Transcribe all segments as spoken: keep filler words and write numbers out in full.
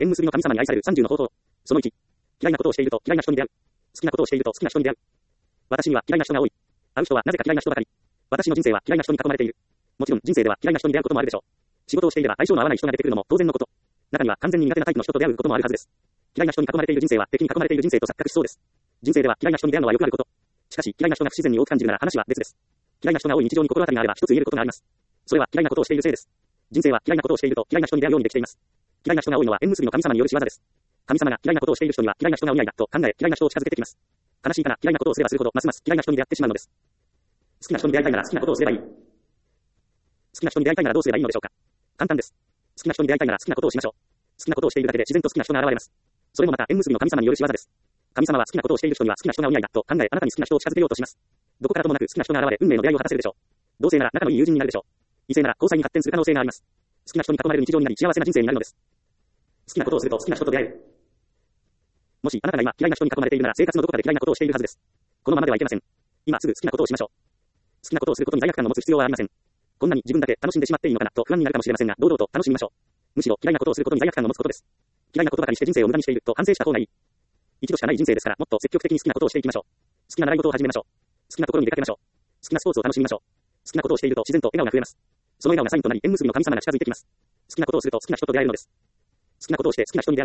縁結びの神様に愛されるさんじゅうの方法。そのいち。嫌いなことをしていると嫌いな人に出会う。好きなことをしていると好きな人に出会う。私には嫌いな人が多い。会う人はなぜか嫌いな人ばかり。私の人生は嫌いな人に囲まれている。もちろん人生では嫌いな人に出会うこともあるでしょう。仕事をしていれば相性の合わない人が出てくるのも当然のこと。中には完全に苦手なタイプの人と出会うこともあるはずです。嫌いな人に囲まれている人生は敵に囲まれている人生と錯覚しそうです。人生では嫌いな人に出会うのはよくあること。しかし嫌いな人が不自然に多く感じるなら話は別です。嫌いな人が多い日常に心当たりがあれば一つ言えることがあります。それは嫌いなことをしているせいです。人生は嫌いなことをしていると嫌いな人に出会うようにできています。嫌いな人が多いのは縁結びの神様による仕業です。神様が嫌いなことをしている人には嫌いな人がお似合いだと考え嫌いな人を近づけてきます。悲しいから嫌いなことをすればするほどますます嫌いな人に出会ってしまうのです。好きな人に出会いたいなら好きなことをすればいい。好きな人に出会いたいならどうすればいいのでしょうか。簡単です。好きな人に出会いたいなら好きなことをしましょう。好きなことをしているだけで自然と好きな人が現れます。それもまた縁結びの神様による仕業です。神様は好きなことをしている人には好きな人がお似合いだと考えあなたに好きな人を近づけようとします。どこからともなく好きな人が現れ運命の出会いを果たせるでしょう。同性なら仲のいい友人になるでしょう。異性なら交際に発展する可能性があります。好きな人に囲まれる日常になり幸せな人生になるのです。好きなことをすると好きな人と出会える。もしあなたが今嫌いな人に囲まれているなら生活のどこかで嫌いなことをしているはずです。このままではいけません。今すぐ好きなことをしましょう。好きなことをすることに罪悪感を持つ必要はありません。こんなに自分だけ楽しんでしまっていいのかなと不安になるかもしれませんが、堂々と楽しみましょう。むしろ嫌いなことをすることに罪悪感を持つことです。嫌いなことばかりして人生を無駄にしていると反省した方がいい。一度しかない人生ですから、もっと積極的に好きなことをしていきましょう。好きな習い事を始めましょう。好きなところに出かけましょう。好きなスポーツを楽しみましょう。好きなことをしていると自然と笑顔が増えます。その笑顔がサインとなり縁結びの神様が近づいてきます。好きなことをすると好きな人と出会えるのです。好きなことをして好きな人に出会う。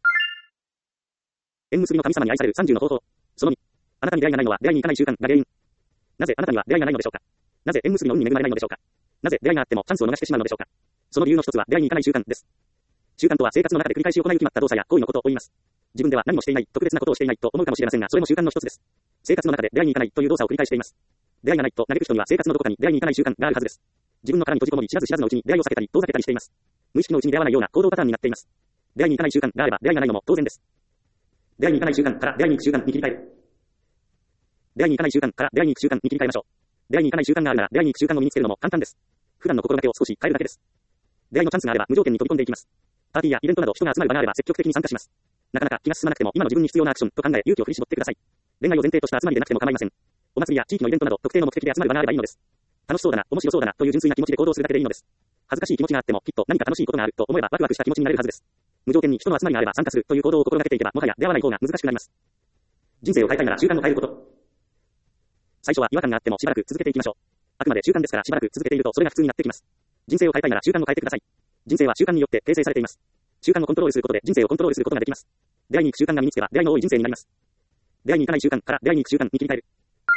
縁結びの神様に愛されるさんじゅうの方法。そのに。あなたに出会いがないのは出会いに行かない習慣が原因。なぜあなたには出会いがないのでしょうか。なぜ縁結びの運に恵まれないのでしょうか。なぜ出会いがあってもチャンスを逃してしまうのでしょうか。その理由の一つは出会いに行かない習慣です。習慣とは生活の中で繰り返し行い決まった動作や行為のことを言います。自分では何もしていない、特別なことをしていないと思うかもしれませんが、それも習慣の一つです。生活の中で出会いに行かないという動作を繰り返しています。出会いがないと嘆く人には生活のどこかに出会いに行かない習慣があるはずです。自分の殻に閉じこもり知らず知らずのうちに出会いを避けたり遠ざけたりしています。無意識のうちに出会わないような行動パターンになっています。出会いに行かない習慣があれば出会いがないのも当然です。出会いに行かない習慣から出会いに行く習慣に切り替える。出会いに行かない習慣から出会いに行く習慣に切り替えましょう。出会いに行かない習慣があるなら出会いに行く習慣を身につけるのも簡単です。普段の心がけを少し変えるだけです。出会いのチャンスがあれば無条件に飛び込んでいきます。パーティーやイベントなど人が集まる場があれば積極的に参加します。なかなか気が進まなくても今の自分に必要なアクションと考え勇気を振り絞ってください。恋愛を前提とした集まりでなくても構いません。お祭りや地域のイベントなど特定の目的で集まる場があればいいのです。楽しそうだな、面白そうだなという純粋な気持ちで行動するだけでいいのです。恥ずかしい気持ちがあってもきっと何か楽しいことがあると思えばワクワクした気持ちになれるはずです。無条件に人の集まりがあれば参加するという行動を心がけていけばもはや出会わない方が難しくなります。人生を変えたいなら習慣を変えること。最初は違和感があってもしばらく続けていきましょう。あくまで習慣ですからしばらく続けているとそれが普通になってきます。人生を変えたいなら習慣を変えてください。人生は習慣によって形成されています。習慣をコントロールすることで人生をコントロールすることができます。出会いに行く習慣が身につけば出会いの多い人生になります。出会いに行かない習慣から出会いに行く習慣に切り替える。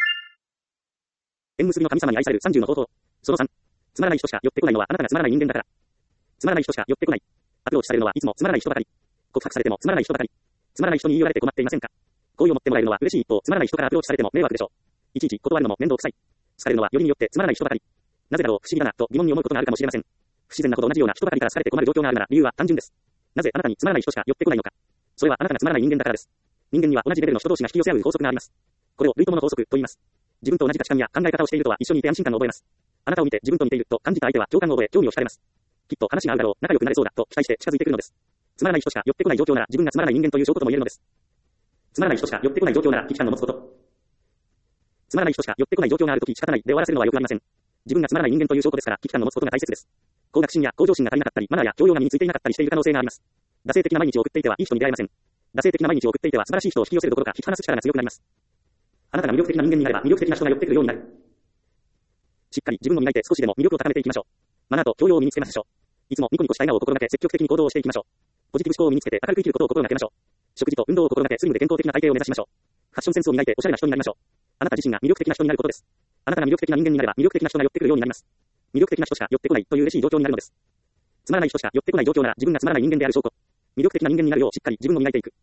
縁結びの神様に愛されるさんじゅうの方法。そのさん。つまらない人しか寄ってこないのはあなたがつまらない人間だから。つまらない人しか寄ってこない。アプローチされるのはいつもつまらない人ばかり。告白されてもつまらない人ばかり。つまらない人に言われて困っていませんか。好意を持ってもらえるのは嬉しい一方、つまらない人からアプローチされても迷惑でしょう。いちいち断るのも面倒くさい。好かれるのはよりによってつまらない人ばかり。なぜだろう、不思議だなと疑問に思うことがあるかもしれません。不自然なほど同じような人ばかりから好かれて困る状況があるなら理由は単純です。なぜあなたにつまらない人しか寄ってこないのか。それはあなたがつまらない人間だからです。人間には同じレベルの人同士が引き寄せ合う法則があります。これを類友の法則と言います。自分と同じ価値観や考え方をしているとは一緒にいて安心感を覚えます。あなたを見て自分と似ていると感じた相手は共感を覚え興味を惹かれます。きっと話が合うだろう、仲良くなれそうだと期待して近づいてくるのです。つまらない人しか寄ってこない状況なら自分がつまらない人間という証拠とも言えるのです。つまらない人しか寄ってこない状況なら危機感を持つこと。つまらない人しか寄ってこない状況があるとき仕方ないで終わらせるのはよくありません。自分がつまらない人間という証拠ですから危機感を持つことが大切です。高学心や向上心が足りなかったりマナーや教養が身についていなかったりしている可能性があります。惰性的な毎日を送っていてはいい人に出会えません。惰性的な毎日を送っていては素晴らしい人を引き寄せるどころか引き離す力が強くなります。あなたが魅力的な人間になれば魅力的な人が寄ってくるようになる。しっかり自分を磨いて少しでも魅力を高めていきましょう。マナーと教養を身につけましょう。いつもニコニコした笑顔を心がけ積極的に行動をしていきましょう。ポジティブ思考を身につけて明るく生きることを心がけましょう。食事と運動を心がけスリムで健康的な体型を目指しましょう。ファッションセンスを磨いておしゃれな人になりましょう。あなた自身が魅力的な人になることです。あなたが魅力的な人間になれば魅力的な人が寄ってくるようになります。魅力的な人しか寄ってこないという嬉しい状況になるのです。つまらない人しか寄ってこない状況なら自分がつまらない人間である証拠。魅力的な人間になるようしっかり自分を磨いていく。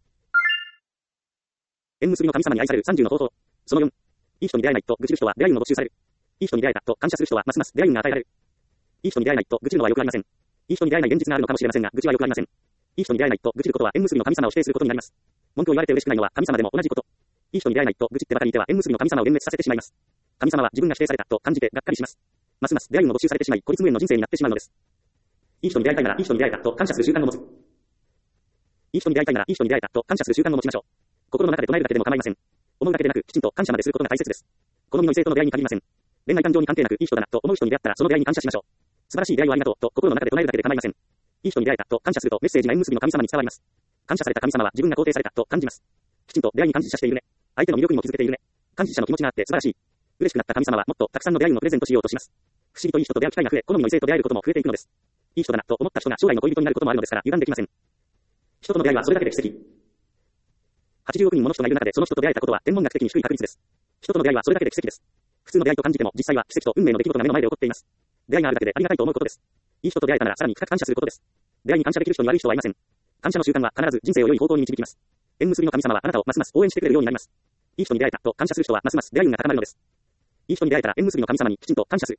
縁結びの神様に愛されるさんじゅうの方法。そのよん。いい人に出会えないと愚痴る人は出会い運を没収される。いい人に出会えたと感謝する人はますます出会い運が与えられる。いい人に出会えないと愚痴るのはよくありません。いい人に出会えない現実があるのかもしれませんが、愚痴はよくありません。いい人に出会えないと愚痴ることは縁結びの神様を否定することになります。文句を言われて嬉しくないのは神様でも同じこと。いい人に出会えないと愚痴ってばかりいては縁結びの神様を幻滅させてしまいます。神様は自分が否定されたと感じてがっかりします。ますます出会い運を没収されてしまい孤立無縁の人生になってしまうのです。いい人に出会いたいならいい人に出会えたと感謝する習慣を持つ。いい人に出会いたいならいい人に出会えたと感謝する習慣を持ちましょう。心の中で唱えるだけでも構いません。思うだけでなくきちんと感謝まですることが大切です。好みの異性との出会いに限りません。恋愛感情に関係なくいい人だなと思う人に出会ったらその出会いに感謝しましょう。素晴らしい出会いをありがとうと心の中で唱えるだけで構いません。 いい人に出会えたと感謝するとメッセージが縁結びの神様に伝わります。感謝された神様は自分が肯定されたと感じます。きちんと出会いに感謝しているね。相手の魅力にも気づけているね。感謝の気持ちがあって素晴らしい。嬉しくなった神様はもっとたくさんの出会いのプレゼントしようとします。不思議といい人と出会う機会が増え、好みの異性と出会えることも増えていくのです。いい人だなと思った人が将来の恋人になることもあるのですから油断できません。人との出会いはそれだけで奇跡。はちじゅうおく人もの人がいる中でその人と出会えたことは天文学的に低い確率です。人との出会いはそれだけで奇跡です。普通の出会いと感じても実際は奇跡と運命の出来事が目の前で起こっています。出会いがあるだけでありがたいと思うことです。いい人と出会えたならさらに深く感謝することです。出会いに感謝できる人に悪い人はいません。感謝の習慣は必ず人生を良い方向に導きます。縁結びの神様はあなたをますます応援してくれるようになります。いい人に出会えたと感謝する人はますます出会い運が高まるのです。いい人に出会えたら縁結びの神様にきちんと感謝する。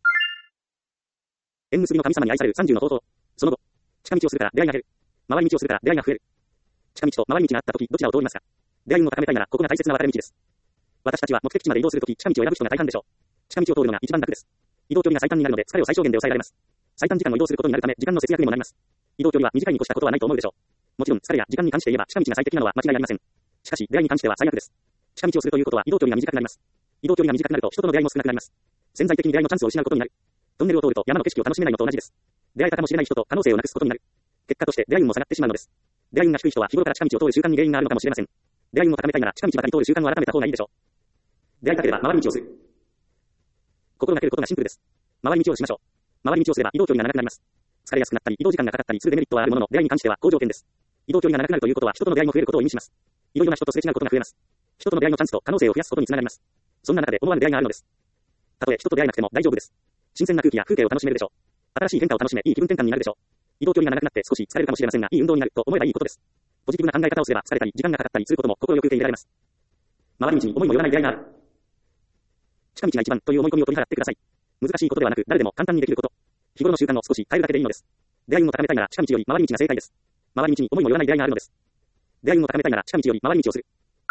縁結びの神様に愛されるさんじゅうの方法。その後、近道をするから出会いが減る。回り道をするから出会いが増える。近道と回り道があったときどちらを通りますか。出会い運を高めたいならここが大切な分かれ道です。私たちは目的地まで移動するとき近道を選ぶ人が大半でしょう。近道を通るのが一番楽です。移動距離が最短になるので疲れを最小限で抑えられます。最短時間を移動することになるため時間の節約にもなります。移動距離は短いに越したことはないと思うでしょう。もちろん疲れや時間に関して言えば近道が最適なのは間違いありません。しかし出会いに関しては最悪です。近道をするということは移動距離が短くなります。移動距離が短くなると人との出会いも少なくなります。潜在的に出会いのチャンスを失うことになる。トンネルを通ると山の景色を楽しめないのと同じです。出会えたかもしれない人と可能性をなくすことになる。結果として出会い運も下がってしまうのです。出会い運が低い人は日頃から近道を通る習慣に原因があるのかもしれません。出会い運を高めたいなら近道ばかり通る習慣を改めた方がいいでしょう。出会いたければ回り道をする。心がけることがシンプルです。回り道をしましょう。回り道をすれば移動距離が長くなります。疲れやすくなったり移動時間がかかったりするデメリットはあるものの出会いに関しては好条件です。移動距離が長くなるということは人との出会いも増えることを意味します。いろいろな人とすれ違うことが増えます。人との出会いのチャンスと可能性を増やすことにつながります。そんな中で思わぬ出会いがあるのです。たとえ人と出会えなくても大丈夫です。新鮮な空気や風景を楽しめるでしょう。新しい変化を楽しめ、いい気分転換になるでしょう。移動距離が長くなって少し疲れるかもしれませんが、いい運動になると思えばいいことです。ポジティブな考え方をすれば疲れたり時間がかかったりすることも心よく受け入れられます。回り道に思いもよらない出会いがある。近道が一番という思い込みを取り払ってください。難しいことではなく誰でも簡単にできること。日頃の習慣を少し変えるだけでいいのです。出会い運を高めたいなら近道より回り道が正解です。回り道に思いもよらない出会いがあるのです。出会い運を高めたいなら近道より回り道をする。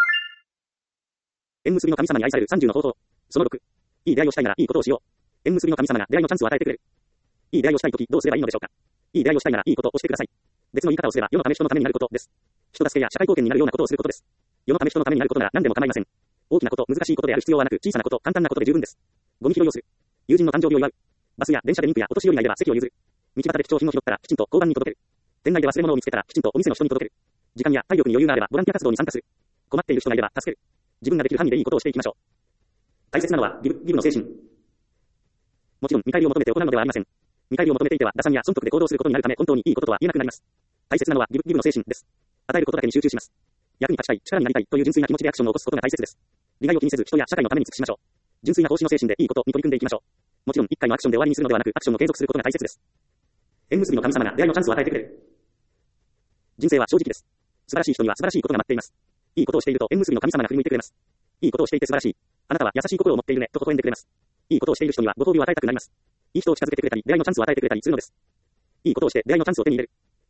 縁結びの神様に愛されるさんじゅうの方法。そのろく。いい出会いをしたいならいいことをしよう。縁結びの神様が出会いのチャンスを与えてくれる。いい出会いをしたいときどうすればいいのでしょうか。いい出会いをしたいならいいことをしてください。別の言い方をすれば世のため人のためになることです。人助けや社会貢献になるようなことをすることです。世のため人のためになることなら何でも構いません。大きなこと、難しいことである必要はなく、小さなこと、簡単なことで十分です。ゴミ拾いをする。友人の誕生日を祝う。バスや電車で妊婦やお年寄りがいれば席を譲る。道端で貴重品を拾ったらきちんと交番に届ける。店内で忘れ物を見つけたらきちんとお店の人に届ける。時間や体力に余裕があればボランティア活動に参加する。困っている人がいれば助ける。自分ができる範囲でいいことをしていきましょう。大切なのはギブ、ギブの精神。もちろん見返りを求めて行うのではありません。見返りを求めていては打算や損得で行動することになるため本当にいいこととは言えなくなります。大切なのはギブ、ギブの精神です。与えることだけに集中します。役に立ちたい、力になりたいという純粋な気持ちでアクションを起こすことが大切です。利害を気にせず人や社会のために尽くしましょう。純粋な奉仕の精神でいいことに取り組んでいきましょう。もちろん一回のアクションで終わりにするのではなくアクションを継続することが大切です。縁結びの神様が出会いのチャンスを与えてくれる。人生は正直です。素晴らしい人には素晴らしいことが待っています。いいことをしていると縁結びの神様が振り向いてくれます。いいことをしていて素晴らしい。あなたは優しい心を持っているねと微笑んでくれます。いいことをしている人にはご褒美を与えたくなります。いい人を近づけてくれたり出会いのチャンスを与えてくれたりするのです。いいことをして出会いのチャンスを手に入れる。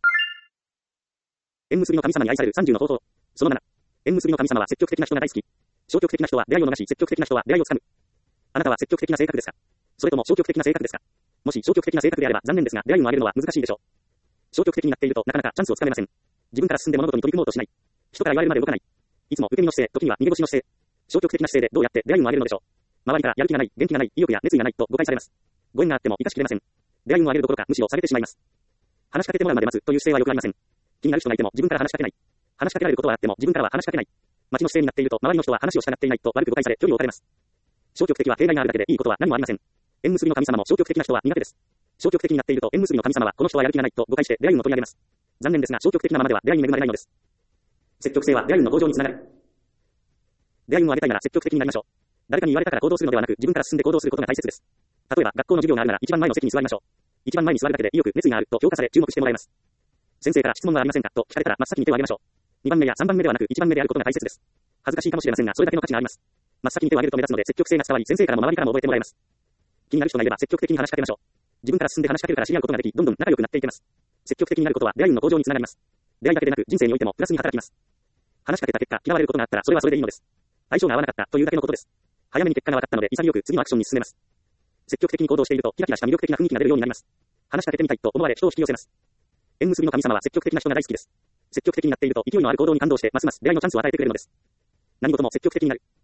縁結びの神様に愛されるさんじゅうの方法。そのなな。縁結びの神様は積極的な人が大好き。消極的な人は出会いを逃し積極的な人は出会いをつかむ。あなたは積極的な性格ですか。それとも消極的な性格ですか。もし消極的な性格であれば残念ですが出会いを上げるのは難しいでしょう。消極的になっているとなかなかチャンスをつかめません。自分から進んで物事に取り組もうとしない。人から言われるまで動かない。いつも受け身の姿勢、時には逃げ腰の姿勢。消極的な姿勢でどうやって出会いを上げるのでしょう。周りからやる気がない、元気がない、意欲や熱意がないと誤解されます。ご縁があっても生かしきれません。出会いを上げるどころかむしろされてしまいます。話しかけてもらうまで待つという姿勢はよくありません。気になる人がいても自分から話しかけない。話しかけられることはあっても自分からは話しかけない。待ちの姿勢になっていると周りの人は話をしたがっていないと悪く誤解され距離を置かれます。消極的は弊害があるだけでいいことは何もありません。縁結びの神様も消極的な人は苦手です。消極的になっていると縁結びの神様はこの人はやる気がないと誤解して出会いを取り上げます。残念ですが消極的なままでは出会いに恵まれないのです。積極性は出会いの向上につながる。出会いを上げたいなら積極的になりましょう。誰かに言われたから行動するのではなく自分から進んで行動することが大切です。例えば学校の授業があるなら一番前の席に座りましょう。一番前に座るだけで意欲、熱意があると評価され注目してもらえます。先生から質問はありませんかと聞かれたら真っ先に手を挙げましょう。にばんめやさんばんめではなくいちばんめであることが大切です。恥ずかしいかもしれませんがそれだけの価値があります。真っ先に手を挙げると目立つので積極性が伝わり先生からも周りからも覚えてもらえます。気になる人がいれば積極的に話しかけましょう。自分から進んで話しかけるから知り合うことができどんどん仲良くなっていけます。積極的になることは出会いの向上につながります。出会いだけでなく人生においてもプラスに働きます。話しかけた結果嫌われることがあったらそれはそれでいいのです。相性が合わなかったというだけのことです。早めに結果が分かったので潔く次のアクションに進めます。積極的に行動しているとキラキラした魅力的な雰囲気が出るようになります。話しかけてみたいと思われ人を引き寄せます。縁結びの神様は積極的な人が大好きです。積極的になっていると勢いのある行動に感動してますます出会いのチャンスを与えてくれるのです。何事も積極的になる。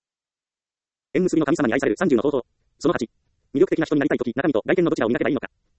縁結びの神様に愛されるさんじゅうの方法。そのはち。魅力的な人になりたいとき中身と外見のどちらを磨けばいいのか。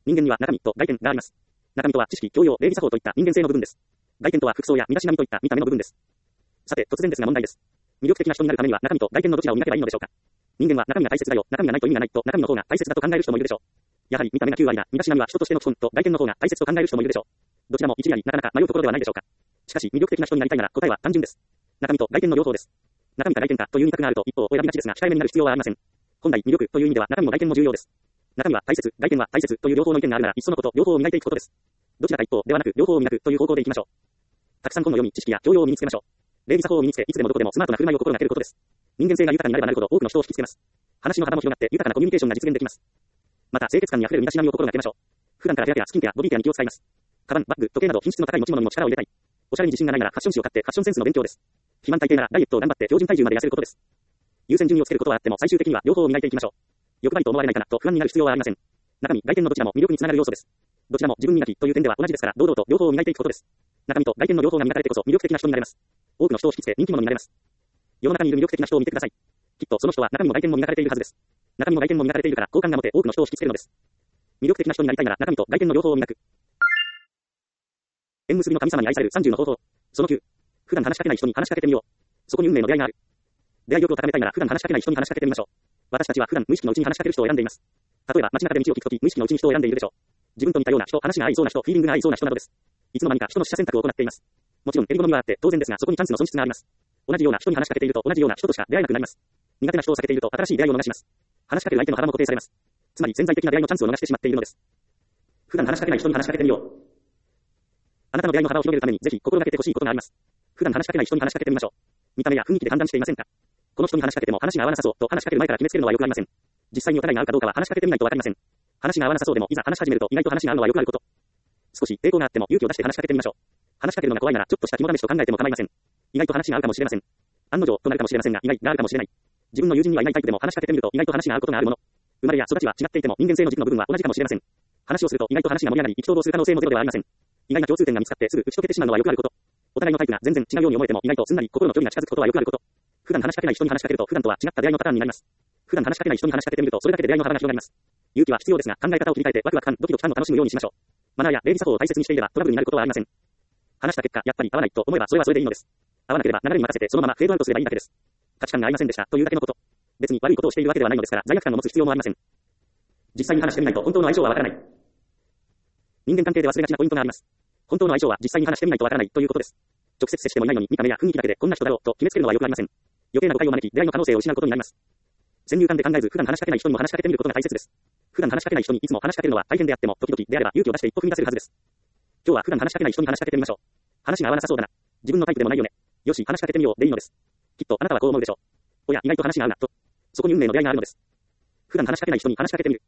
人間には中身と外見があります。中身とは知識、教養、礼儀作法といった人間性の部分です。外見とは服装や身だしなみといった見た目の部分です。さて、突然ですが問題です。魅力的な人になるためには中身と外見のどちらを磨けばいいのでしょうか。人間は中身が大切だよ、中身がないと意味がないと中身の方が大切だと考える人もいるでしょう。やはり見た目がきゅう割な身だしなみは人としての基本と外見の方が大切と考える人もいるでしょう。どちらも一理あり、なかなか迷うところではないでしょうか。しかし、魅力的な人になりたいなら答えは単純です。中身と外見の両方です。中身か外見かという二択があると一方を選びがちですが、控えめになる必要はありません。本来、魅力という意味では中身も外見も重要です。中身は大切、外見は大切という両方の意見があるなら、いっそのこと両方を磨いていくことです。どちらか一方ではなく、両方を磨くという方向でいきましょう。たくさん本の読み、知識や教養を身につけましょう。礼儀作法を身につけ、いつでもどこでもスマートな振る舞いを心がけることです。人間性が豊かになればなるほど多くの人を引きつけます。話の幅も広がって豊かなコミュニケーションが実現できます。また清潔感にあふれる身だしなみを心がけましょう。普段からヘアケア、スキンケア、ボディケアに気を使います。カバン、バッグ、時計など品質の高い持ち物にも力を入れたい。おしゃれに自信がないならファッション誌を買ってファッションセンスの勉強です。肥満体型ならダイエットを頑張って標準体重まで痩せることです。優先順位をつけることはあっても最終的には両方を磨いていきましょう。欲張りと思われないかなと不安になる必要はありません。中身、外見のどちらも魅力につながる要素です。どちらも自分磨きという点では同じですから、堂々と両方を磨いていくことです。中身と外見の両方が磨かれてこそ魅力的な人になれます。多くの人を引きつけ人気者になれます。世の中にいる魅力的な人を見てください。きっとその人は中身も外見も磨かれているはずです。中身も外見も磨かれているから好感が持て多くの人を引きつけるのです。魅力的な人になりたいなら中身と外見の両方を磨く。縁結びの神様に愛されるさんじゅうの方法。そのきゅう。普段話しかけない人に話しかけてみよう。そこに運命の出会いがある。出会い力を高めたいなら普段話しかけない人に話しかけてみましょう。私たちは普段無意識のうちに話しかける人を選んでいます。例えば街中で道を聞くとき無意識のうちに人を選んでいるでしょう。自分と似たような人、話が合いそうな人、フィーリングが合いそうな人などです。いつの間にか人の取捨選択を行っています。もちろん襟好みはあって当然ですがそこにチャンスの損失があります。同じような人に話しかけていると同じような人としか出会えなくなります。苦手な人を避けていると新しい出会いを逃します。話しかける相手の腹も固定されます。つまり潜在的な出会いのチャンスを逃してしまっているのです。普段話しかけない人に話しかけてみよう。あなたの出会いの幅を広げるためにぜひ心がけてほしいことがあります。普段話しかけない人に話しかけてみましょう。見た目や雰囲気で判断していませんか？この人に話しかけても話が合わなさそうと話しかける前から決めつけるのはよくありません。実際にお互いが合うかどうかは話しかけてみないとわかりません。話が合わなさそうでもいざ話し始めると意外と話が合うのはよくあること。少し抵抗があっても勇気を出して話しかけてみましょう。話しかけるのが怖いならちょっとした肝試しと考えても構いません。意外と話が合うかもしれません。案の定となるかもしれませんが意外があるかもしれない。自分の友人にはいないタイプでも話しかけてみると意外と話が合うことがあるもの。生まれや育ちは違っていても人間性の軸の部分は同じかもしれません。話をすると意外と話が盛り上がり意気投合する可能性もゼロではありません。意外な共通点が見つかってすぐ打ち解けてしまうのはよくあること。お互いのタイプが全然違うように思えても意外とすんなり心の距離が近づくことはよくあること。普段話しかけない人に話しかけると普段とは違った出会いのパターンになります。普段話しかけない人に話しかけてみるとそれだけで出会いの幅が広がります。勇気は必要ですが考え方を切り替えてワクワク感、ドキドキ感を楽しむようにしましょう。マナーや礼儀作法を大切にしていればトラブルになることはありません。話した結果やっぱり合わないと思えばそれはそれでいいのです。合わなければ流れに任せてそのままフェードアウトすればいいだけです。価値観が合いませんでしたというだけのこと。別に悪いことをしているわけではないのですから罪悪感を持つ必要もありません。実際に話してみないと本当の相性はわからない。人間関係で忘れがちなポイントがあります。本当の相性は実際に話してみないとわからないということです。直接接してもいないのに見た目や雰囲気だけでこんな人だろうと決めつけるのはよくありません。余計な誤解を招き出会いの可能性を失うことになります。先入観で考えず普段話しかけない人にも話しかけてみることが大切です。普段話しかけない人にいつも話しかけるのは大変であっても時々であれば勇気を出して一歩踏み出せるはずです。今日は普段話しかけない人に話しかけてみましょう。話が合わなさそうだな。自分のタイプでもないよね。よし話しかけてみようでいいのです。きっとあなたはこう思うでしょう。おや意外と話が合うなと。そこに運命の出会いがあるのです。普段話しかけない人に話しかけてみる。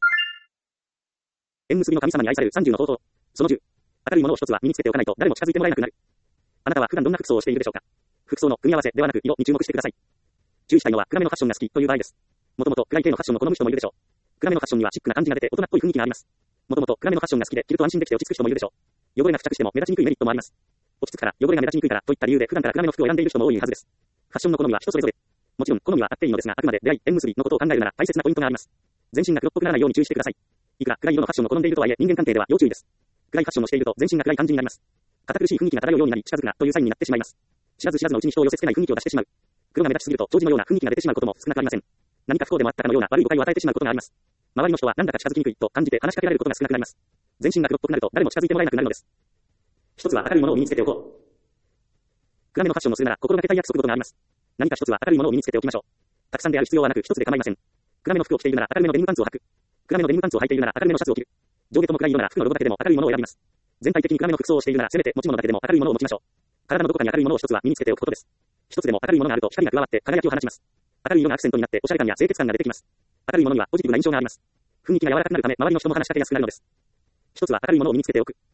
縁結びの神様に愛されるさんじゅうの方法。そのじゅう。明るいものを一つは身につけておかないと誰も近づいてもらえなくなる。あなたは普段どんな服装をしているでしょうか。服装の組み合わせではなく色に注目してください。注意したいのは暗めのファッションが好きという場合です。もともと暗い系のファッションを好む人もいるでしょう。暗めのファッションにはシックな感じが出て大人っぽい雰囲気があります。もともと暗めのファッションが好きで着ると安心できて落ち着く人もいるでしょう。汚れが付着しても目立ちにくいメリットもあります。落ち着くから汚れが目立ちにくいからといった理由で普段から暗めの服を選んでいる人も多いはずです。ファッションの好みは人それぞれ。もちろん好みはあっていいのですがあくまで出会い縁結びのことを考えるなら大切なポイントがあります。全身が黒っぽくならないように注意してください。いくら暗い色のファッションを好んでいるとはいえ人間関係では要注意です。暗いファッションをしていると全身が暗い感じになります。堅苦しい雰囲気が漂うようになり近づくなというサインになってしまいます。知らず知らずのうちに人を寄せ付けない雰囲気を出してしまう。黒が目立ちすぎると長寿のような雰囲気が出てしまうことも少なくありません。何か不幸でもあったかのような悪い誤解を与えてしまうことがあります。周りの人はなんだか近づきにくいと感じて話しかけられることが少なくなります。全身が黒っぽくなると誰も近づいてもらえなくなるのです。一つは明るいものを身につけておこう。暗めのファッションをするなら心がけたい約束事があります。何か一つは明るいものを身につけておきましょう。たくさんである必要はなく一つで構いません。暗めの服を着ているなら明るめのデニムパンツを履く。暗めのデニムパンツを履いているなら明るめのシャツを着る。上下とも暗い色なら服のロゴだけでも明るいものを選びます。全体的に暗めの服装をしているならせめて持ち物だけでも明るいものを持ちましょう。体のどこかに明るいものを一つは身につけておくことです。一つでも明るいものがあると光が加わって輝きを放ちます。明るい色がアクセントになっておしゃれ感や清潔感が出てきます。明るいものにはポジティブな印象があります。雰囲気が柔らかくなるため周りの人も話しかけやすくなるのです。一つは明るいものを身につけておく。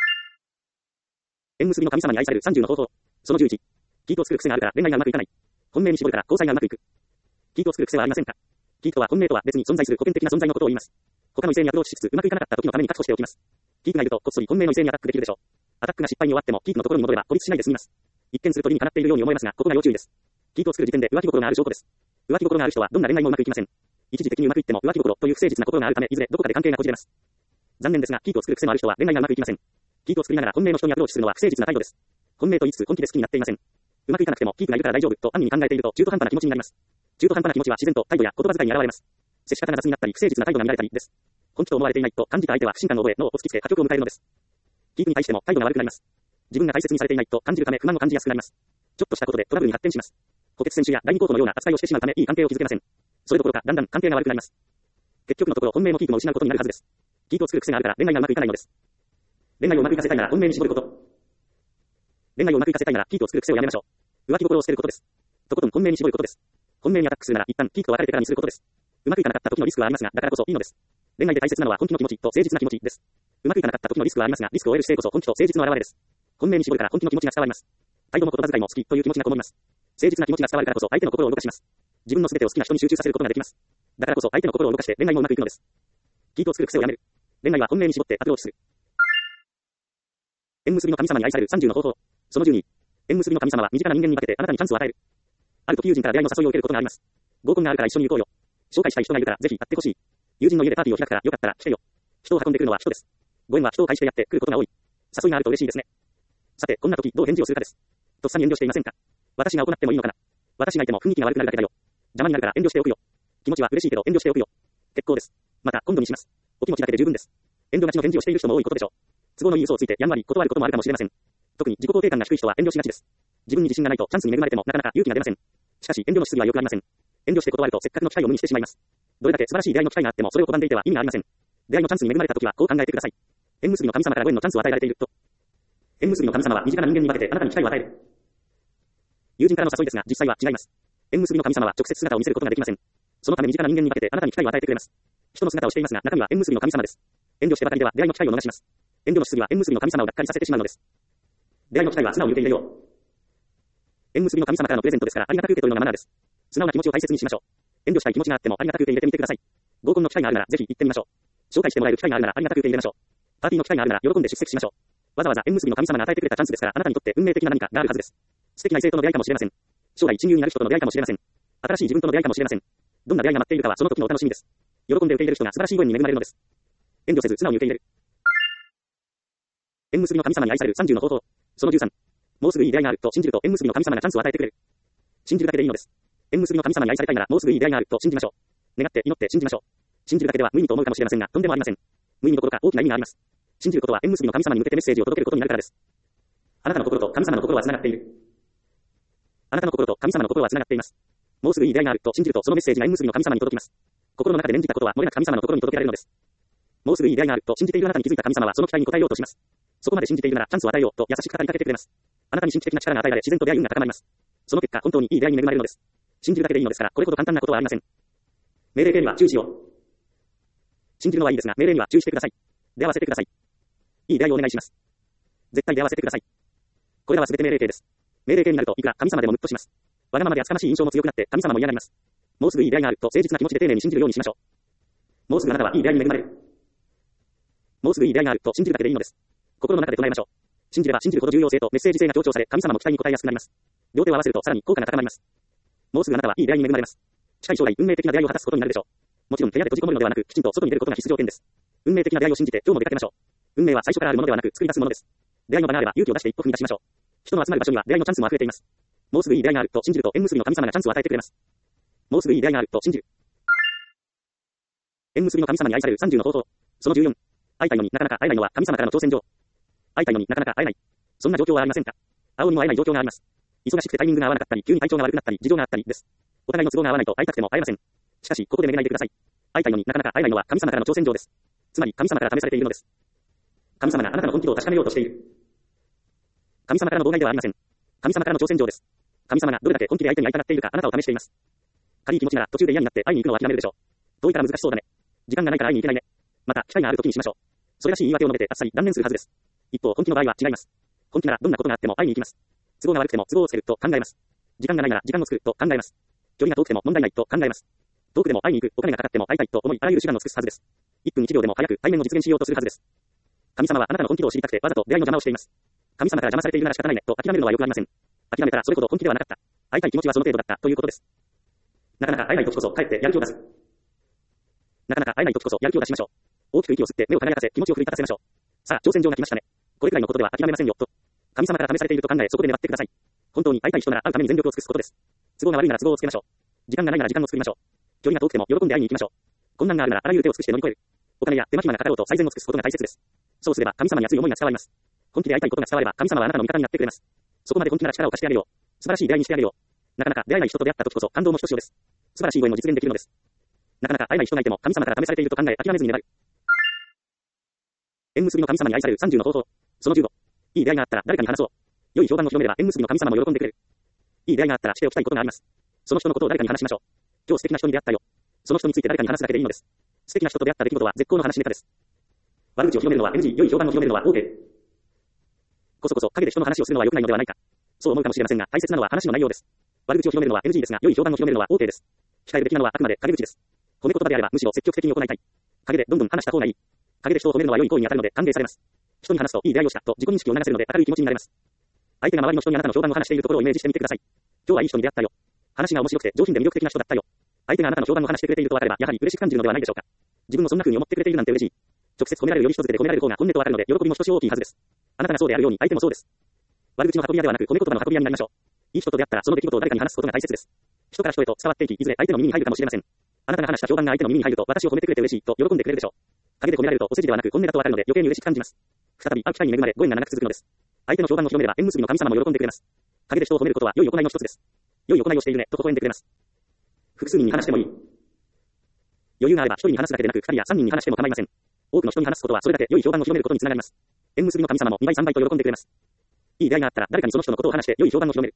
縁結びの神様に愛されるさんじゅうの方法。そのじゅういち。キートを作る癖があるから恋愛がうまくいかない。本命に絞るから交際がうまくいく。キートを作る癖はありませんか。キートは本命とは別に存在する古典的な存在のことを言います。他の異性にアプローチしつつうまくいかなかった時のために確保しておきます。キートがいるとこっそり本命の異性にアタックできるでしょう。アタックが失敗に終わってもキートのところに戻れば孤立しないで済みます。一見すると理にかなっているように思えますがここが要注意です。キートを作る時点で浮気心がある証拠です。浮気心がある人はどんな恋愛もうまくいきません。一時的にうまくいっても浮気心という不誠実な心があるためいずれどこかで関係がこじれます。 残念ですが、キークを作る癖のある人は恋愛がうまくいきません。キークを作りながら本命の人にアプローチするのは不誠実な態度です。本命と言いつつ本気で好きになっていません。うまくいかなくてもキークがいるから大丈夫と安易に考えていると中途半端な気持ちになります。中途半端な気持ちは自然と態度や言葉遣いに現れます。接し方が雑になったり不誠実な態度が見られたりです。本気と思われていないと感じた相手は不信感を覚え脳を突きつけ破局を迎えるのです。キークに対しても態度が悪くなります。自分が大切にされていないと感じるため不満を感じやすくなります。ちょっとしたことでトラブルに発展します。補欠選手や第二コートのような扱いをしてしまうためいい関係を築けません。それどころかだんだん関係が悪くなります。結局のところ本命のキークも失うことになるはずです。キークを作る癖があるから恋愛がうまくいかないのです。恋愛をうまくいかせたいなら本命に絞ること。恋愛をうまくいかせたいならキークを作る癖をやめましょう。浮気心を捨てることです。とことん本命に絞ることです。本命にアタックするなら一旦キークと別れてからにすることです。うまくいかなかった時のリスクはありますが、だからこそいいのです。恋愛で大切なのは本気の気持ちと誠実な気持ちです。うまくいかなかった時のリスクはありますが、リスクを得る姿勢こそ本気と誠実の表れです。本命に絞るから本気の気持ちが伝わります。態度も言葉遣いも好きという気持ちがこもります。誠実な気持ちが伝わるからこそ相手の心を動かします。自分の全てを好きな人に集中させることができます。だからこそ相手の心を動かして恋愛もうまくいくのです。キークを作る癖をやめる。恋愛は本命に絞ってアプローチする。縁結びの神様に愛されるさんじゅうの方法。そのじゅうに。縁結びの神様は身近な人間に分けてあなたにチャンスを与える。ある時友人から出会いの誘いを受けることがあります。合コンがあるから一緒に行こうよ。紹介したい人がいるからぜひ会ってほしい。友人の家でパーティーを開くからよかったら来てよ。人を運んでくるのは人です。ご縁は人を介してやってくることが多い。誘いがあると嬉しいですね。さて、こんな時どう返事をするかです。とっさに遠慮していませんか。私が行ってもいいのかな。私がいても雰囲気が悪くなるだけだよ。邪魔になるから遠慮しておくよ。気持ちは嬉しいけど遠慮しておくよ。結構です。また今度にします。お気持ちだけで十分です。遠慮がちの返事をしている人も多いことでしょう。都合のいい嘘をついてやんわり断ることもあるかもしれません。特に自己肯定感が低い人は遠慮しがちです。自分に自信がないとチャンスに恵まれてもなかなか勇気が出ません。しかし遠慮のしすぎは良くありません。遠慮して断るとせっかくの機会を無にしてしまいます。どれだけ素晴らしい出会いの機会があってもそれを拒んでいては意味がありません。出会いのチャンスに恵まれた時はこう考えてください。縁結びの神様からご縁のチャンスを与えられていると。縁結びの神様は身近な人間に分けてあなたに機会を与える。友人からの誘いですが実際は違います。縁結びの神様は直接姿を見せることができません。そのため身近な人間に分けてあなたに機会を与えてくれます。人の姿をしていますが中身は縁結びの神様です。遠慮してばかりでは出会いの機会を逃します。遠慮のしすぎは縁結びの神様をがっかりさせてしまうのです。出会いの機会は素直に受け入れよう。縁結びの神様からのプレゼントですからありがたく受け取るのがマナーです。素直な気持ちを大切にしましょう。遠慮したい気持ちがあってもありがたく受け入れてみてください。合コンの機会があるならぜひ行ってみましょう。紹介してもらえる機会があるならありがたく受け入れましょう。パーティーの機会があるなら喜んで出席しましょう。わざわざ縁結びの神様が与えてくれたチャンスですからあなたにとって運命的な何かがあるはずです。素敵な異性との出会いかもしれません。将来親友になる人との出会いかもしれません。新しい自分との出会いかもしれません。どんな出会いが待っているかはその時のお楽しみです。喜んで受け入れる人が素晴らしいご縁に恵まれるのです。遠慮せず素直に受け入れる。縁結びの神様に愛されるさんじゅうの方法。そのじゅうさん。もうすぐいい出会いがあると信じると縁結びの神様がチャンスを与えてくれる。信じるだけでいいのです。縁結びの神様に愛されたいならもうすぐいい出会いがあると信じましょう。願って祈って信じましょう。信じるだけでは無意味と思うかもしれませんがとんでもありません。無意味どころか大きな意味があります。信じることは縁結びの神様に向けてメッセージを届けることになるからです。あなたの心と神様の心は繋がっている。あなたの心と神様の心は繋がっています。もうすぐいい出会いがあると信じるとそのメッセージが縁結びの神様に届きます。心の中で念じたことは漏れなく神様の心に届けられるのです。もうすぐいい出会いがあると信じているあなたに気づいた神様はその期待に応えようとします。そこまで信じているならチャンスを与えようと優しく語りかけてくれます。あなたに神秘的な力が与えられ自然と出会い運が高まります。その結果本当にいい出会いに恵まれるのです。信じるだけでいいのですからこれほど簡単なことはありません。命令形には注意しよう。信じるのはいいですが命令には注意してください。出会わせてください。いい出会いをお願いします。絶対出会わせてください。これらは全て命令形です。命令形になるといくら神様でもムッとします。わがままで厚かましい印象も強くなって神様も嫌がります。もうすぐいい出会いがあると誠実な気持ちで丁寧に信じるようにしましょう。もうすぐあなたはいい出会いに恵まれる。もうすぐいい出会いがあると信じるだけでいいのです。心の中で唱えましょう。信じれば信じるほど重要性とメッセージ性が強調され神様も期待に応えやすくなります。両手を合わせるとさらに効果が高まります。もうすぐあなたはいい出会いに恵まれます。近い将来運命的な出会いを果たすことになるでしょう。もちろん部屋で閉じこもるのではなくきちんと外に出ることが必須条件です。運命的な出会いを信じて今日も出かけましょう。運命は最初からあるものではなく作り出すものです。出会いの場があれば勇気を出して一歩踏み出しましょう。人の集まる場所には出会いのチャンスも溢れています。もうすぐいい出会いがあると信じると縁結びの神様がチャンスを与えてくれます。もうすぐいい出会いがあると信じる。縁結びの神様に愛されるさんじゅうの方法。そのじゅうよん。会いたいのになかなか会えないのは神様からの挑戦状。会いたいのになかなか会えない。そんな状況はありませんか。会おうにも会えない状況があります。忙しくてタイミングが合わなかったり、急に体調が悪くなったり、事情があったりです。お互いの都合が合わないと会いたくても会えません。しかし、ここでめげないでください。会いたいのになかなか会えないのは神様からの挑戦状です。つまり、神様から試されているのです。神様があなたの本気度を確かめようとしている。神様からの妨害ではありません。神様からの挑戦状です。神様がどれだけ本気で相手に会いたがっているかあなたを試しています。軽い気持ちなら途中で嫌になって会いに行くのは諦めるでしょう。遠いから難しそうだね。時間がないから会いに行けないね。また、機会がある時にしましょう。それらしい言い訳を述べてあっさり断念するはずです。一方、本気の場合は違います。本気ならどんなことがあっても会いに行きます。都合が悪くても都合をつけると考えます。時間がないなら時間を作ると考えます。距離が遠くても問題ないと考えます。遠くでも会いに行く、お金がかかっても会いたいと思い、あらゆる手段を尽くすはずです。いっぷんいちびょうでも早く対面を実現しようとするはずです。神様はあなたの本気度を知りたくてわざと出会いの邪魔をしています。神様から邪魔されているなら仕方ないねと諦めるのはよくありません。諦めたらそれほど本気ではなかった。会いたい気持ちはその程度だったということです。なかなか会えない時こそ帰ってやる気を出す。なかなか会えない時こそやる気を出しましょう。 大きく息を吸って目を輝かせ気持ちを奮い立たせましょう。さあ、挑戦状が来ましたね。これくらいのことでは諦めませんよ、と。神様から試されていると考え、そこで粘ってください。本当に会いたい人なら会うために全力を尽くすことです。都合が悪いなら都合をつけましょう。時間がないなら時間を作りましょう。距離が遠くても喜んで会いに行きましょう。困難があるならあらゆる手を尽くして乗り越える。お金や手間暇な方々と最善を尽くすことが大切です。そうすれば神様に熱い思いが伝わります。本気で会いたいことが伝われば神様はあなたの味方になってくれます。そこまで本気なら力を貸してあげよう。素晴らしい出会いにしてあげよう。なかなか出会えない人と出会った時こそ感動もひとしおです。素晴らしいご縁も実現できるのです。なかなか会えない人がいても神様から試されていると考え諦めずに粘る。縁結びの神様に愛されるさんじゅうの方法。そのじゅうご。いい出会いがあったら誰かに話そう。良い評判を広めれば縁結びの神様も喜んでくれる。いい出会いがあったらしておきたいことがあります。その人のことを誰かに話しましょう。今日素敵な人に出会ったよ。その人について誰かに話すだけでいいのです。素敵な人と出会った出来事は絶好の話ネタです。悪口を広めるのは エヌジー、良い評判を広めるのは OK。こそこそ陰で人の話をするのは良くないのではないか。そう思うかもしれませんが、大切なのは話の内容です。悪口を広めるのは エヌジー ですが、良い評判を広めるのは OK です。鍛えるべきなのはあくまで陰口です。褒め言葉であればむしろ積極的に行いたい。陰でどんどん話した方がいい。陰で人を褒めるのは良い行為に当たるので歓迎されます。人に話すといい出会いをしたと自己認識を促せるので明るい気持ちになれます。相手が周りの人にあなたの評判を話しているところをイメージしてみてください。今日はいい人に出会ったよ。話が面白くて上品で魅力的な人だったよ。相手があなたの評判を話してくれていると分かればやはり嬉しく感じるのではないでしょうか。自分もそんな風に思ってくれているなんて嬉しい。直接褒められるより人づてで褒められる方が本音と分かるので喜びもひとしお大きいはずです。あなたがそうであるように相手もそうです。悪口の運び屋ではなく褒め言葉の運び屋になりましょう。いい人と出会ったらその出来事を誰かに話すことが大切です。人から人へと伝わっていき、いずれ相手の耳に入るかもしれません。あなたが話した評判が相手の耳に入ると私を褒めてくれて嬉しいと喜んでくれるでしょう。陰で褒められるとお世辞ではなく本音だと分かるので余計に嬉しく感じます。再び会う機会に恵まれご縁が長く続くのです。相手の評判を広めれば縁結びの神様も喜んでくれます。陰で人を褒めることは良い行いの一つです。良い行いをしているねと微笑んでくれます。複数人に話してもいい。余裕があれば一人に話すだけでなく二人や三人に話しても構いません。多くの人に話すことはそれだけ良い評判を広めることにつながります。縁結びの神様もにばいさんばいと喜んでくれます。いい出会いがあったら誰かにその人のことを話して良い評判を広める。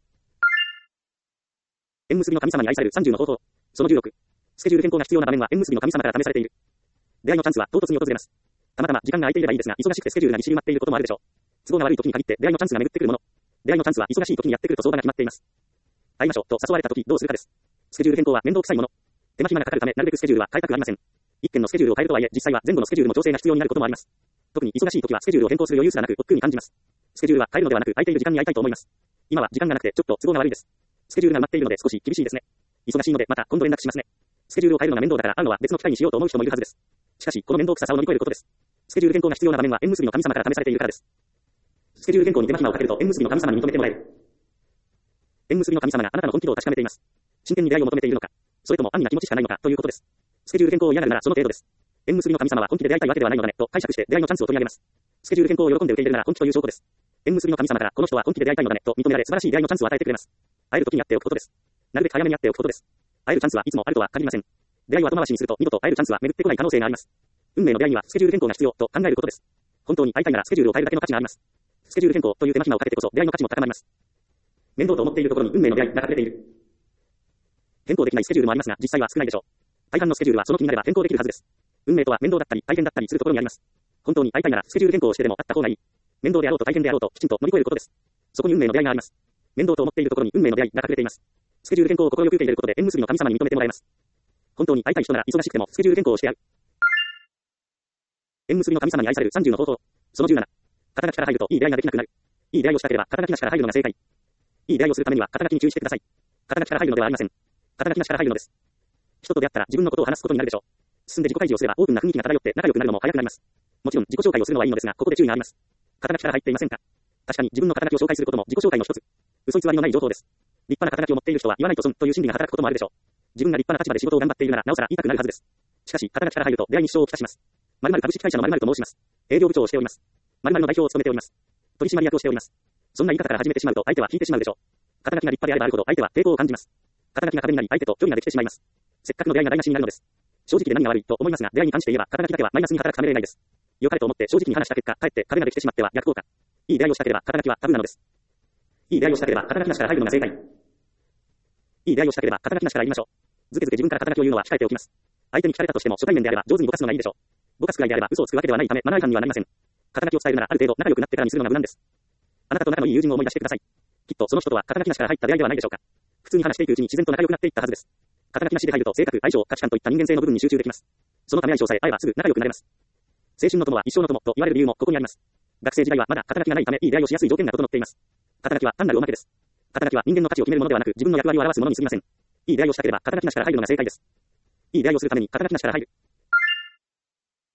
縁結びの神様に愛されるさんじゅうの方法。そのじゅうろく。スケジュール変更が必要な場面は縁結びの神様から試されている。出会いのチャンスは唐突に訪れます。たまたま時間が空いていればいいですが、忙しくてスケジュールがぎっしり埋まっていることもあるでしょう。都合が悪い時に限って出会いのチャンスが巡ってくるもの。出会いのチャンスは忙しい時にやってくると相場が決まっています。会いましょうと誘われた時どうするかです。スケジュール変更は面倒くさいもの。手間暇がかかるためなるべくスケジュールは変えたくありません。一件のスケジュールを変えるとはいえ、実際は前後のスケジュールの調整が必要になることもあります。特に忙しい時はスケジュールを変更する余裕すらなく億劫に感じます。スケジュールは変えるのではなく空いている時間に会いたいと思います。今は時間がなくてちょっと都合が悪いです。スケジュールが埋まっているので少し厳しいですね。忙しいのでまた今度連絡しますね。スケジュールを変えるのが面倒だから会うのは別の機会にしようと思う人もいるはずです。しかしこの面倒くささを乗り越えることです。スケジュール変更が必要な場面は縁結びの神様から試されているからです。スケジュール変更に手間暇をかけると縁結びの神様に認めてもらえる。縁結びの神様があなたの本気度を確かめています。真剣に出会いを求めているのか、それとも安易な気持ちしかないのかということです。スケジュール変更を嫌がるならその程度です。縁結びの神様は本気で出会いたいわけではないのだねと解釈して出会いのチャンスを取り上げます。スケジュール変更を喜んで受け入れるなら本気という証拠です。縁結びの神様からこの人は本気で出会いたいのだねと認められ素晴らしい出会いのチャンスを与えてくれます。会える時にやっておくことです。なるべく早めにやっておくことです。会えるチャンスはいつもあるとは限りません。出会いを後回しにすると二度と会えるチャンスは巡ってこない可能性があります。運命の出会いにはスケジュール変更が必要と考えることです。本当に会いたいならスケジュールを変えるだけの価値があります。スケジュール変更という手間暇をかけてこそ出会いの価値も高まります。面倒と思っているところに運命の出会いが隠れている。変更できないスケジュールもありますが実際は少ないでしょう。大半のスケジュールはその気になれば変更できるはずです。運命とは面倒だったり大変だったりするところにあります。本当に会いたいならスケジュール変更をしてでも会った方がいい。面倒であろうと大変であろうときちんと乗り越えることです。そこに運命の出会いがあります。面倒と思っているところに運命の出会いが隠れています。スケジュール変更を心よく受け入れることで縁結びの神様に認めてもらえます。本当に会いたい人なら忙しくてもスケジュール変更をしてやる。縁結びの神様に愛されるさんじゅうの方法。そのじゅうなな。肩書きから入るといい出会いができなくなる。いい出会いをしたければ肩書きなしから入るのが正解。いい出会いをするためには肩書きに注意してください。肩書きから入るのではありません。肩書きなしから入るのです。人と出会ったら自分のことを話すことになるでしょう。進んで自己開示をすればオープンな雰囲気が漂って仲良くなるのも早くなります。もちろん自己紹介をするのはいいのですが、ここで注意があります。肩書きから入っていませんか？確かに自分の肩書きを紹介することも自己紹介の一つ。嘘偽りのない情報です。立派な肩書きを持っている人は言わないと損という心理が働くこともあるでしょう。自分が立派な立場で仕事を頑張っているならなおさら言いたくなるはずです。しかし肩書きから入ると出会いに支障をきたします。〇〇株式会社の〇〇と申します。営業部長をしております。〇〇の代表を務めております。取締役をしております。そんな言い方から始めてしまうと相手は引いてしまうでしょう。肩書きが立派であればあるほど相手は抵抗を感じます。肩書きが壁になり相手と距離ができてしまいます。せっかくの出会いが台無しになるのです。正直で何が悪いと思いますが、出会いに関して言えば肩書きだけはマイナスに働くためれないです。良かれと思って正直に話した結果、かえって壁ができてしまっては逆効果。いい出会いをしたければ肩書きはタブーなのです。いい出会いをしたければ肩書きなしから入るのが正解。いい出会いをしたければ肩書きなしから言いましょう。ずけずけ自分から肩書きを言うのは控えておきます。相手に聞かれたとしても初対面であれば上手にぼかすのがいいでしょう。ぼかすくらいであれば嘘をつくわけではないためマナー違反にはなりません。肩書きを伝えるならある程度仲良くなってからにするのが無難です。あなたと仲のいい友人を思い出してください。きっとその人とは肩書きなしから入った出会いではないでしょうか。普通に話していくうちに自然と仲良くなっていったはずです。肩書きなしで入ると性格、相性、価値観といった人間性の部分に集中できます。そのため相性さえ合えばすぐ仲良くなれます。青春の友は一生の友と言われる理由もここにあります。学生時代はまだ肩書きがないためいい出会いをしやすい条件が整っています。肩書きは単なるおまけです。肩書きは人間の価値を決めるものではなく自分の役割を表すものに過ぎません。いい出会いをしたければ肩書きなしから入るのが正解です。いい出会いをするために肩書きなしから入る。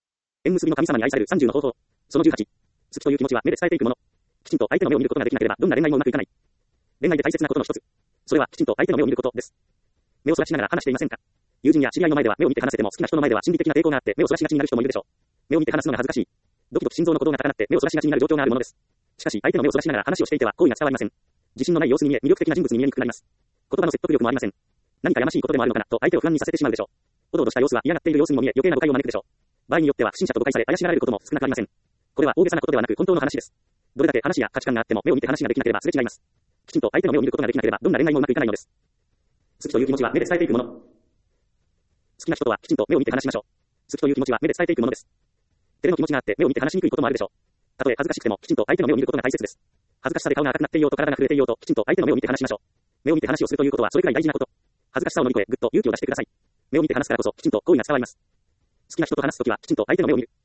縁結びの神様に愛されるさんじゅうの方法。そのじゅうはち。好きという気持ちは目で伝えていくもの。きちんと相手の目を見ることができなければ、どんな恋愛もうまくいかない。恋愛で大切なことの一つ。それはきちんと相手の目を見ることです。目をそらしながら話していませんか？友人や知り合いの前では目を見て話せても、好きな人の前では心理的な抵抗があって目をそらしがちになる人もいるでしょう。目を見て話すのが恥ずかしい。ドキドキ心臓の鼓動が高鳴って目をそらしがちになる状況があるものです。しかし、相手の目をそらしながら話をしていては好意が伝わりません。自信のない様子に見え、魅力的な人物に見えにくくなります。言葉の説得力もありません。何かやましいことでもあるのかなと相手を不安にさせてしまうでしょう。おどおどした様子は嫌がっている様子にも見え、余計な誤解を招くでしょう。場合によっては不審者と誤解され怪しがられることも少なくありません。これは大げさなことではなく本当の話です。どれだけ話や価値観があっても目を見て話ができなければすれ違います。きちんと相手の目を見ることができなければどんな恋愛もうまくいかないのです。好きという気持ちは目で伝えていくもの。好きな人とはきちんと目を見て話しましょう。好きという気持ちは目で伝えていくものです。照れの気持ちがあって目を見て話しにくいこともあるでしょう。たとえ恥ずかしくてもきちんと相手の目を見ることが大切です。恥ずかしさで顔が赤くなっていようと体が震えていようときちんと相手の目を見て話しましょう。目を見て話をするということはそれくらい大事なこと。恥ずかしさを乗り越えぐっと勇気を出してください。目を見て話すからこそきちんと好意が伝わります。好きな人と話すときはきちんと相手の目を見る。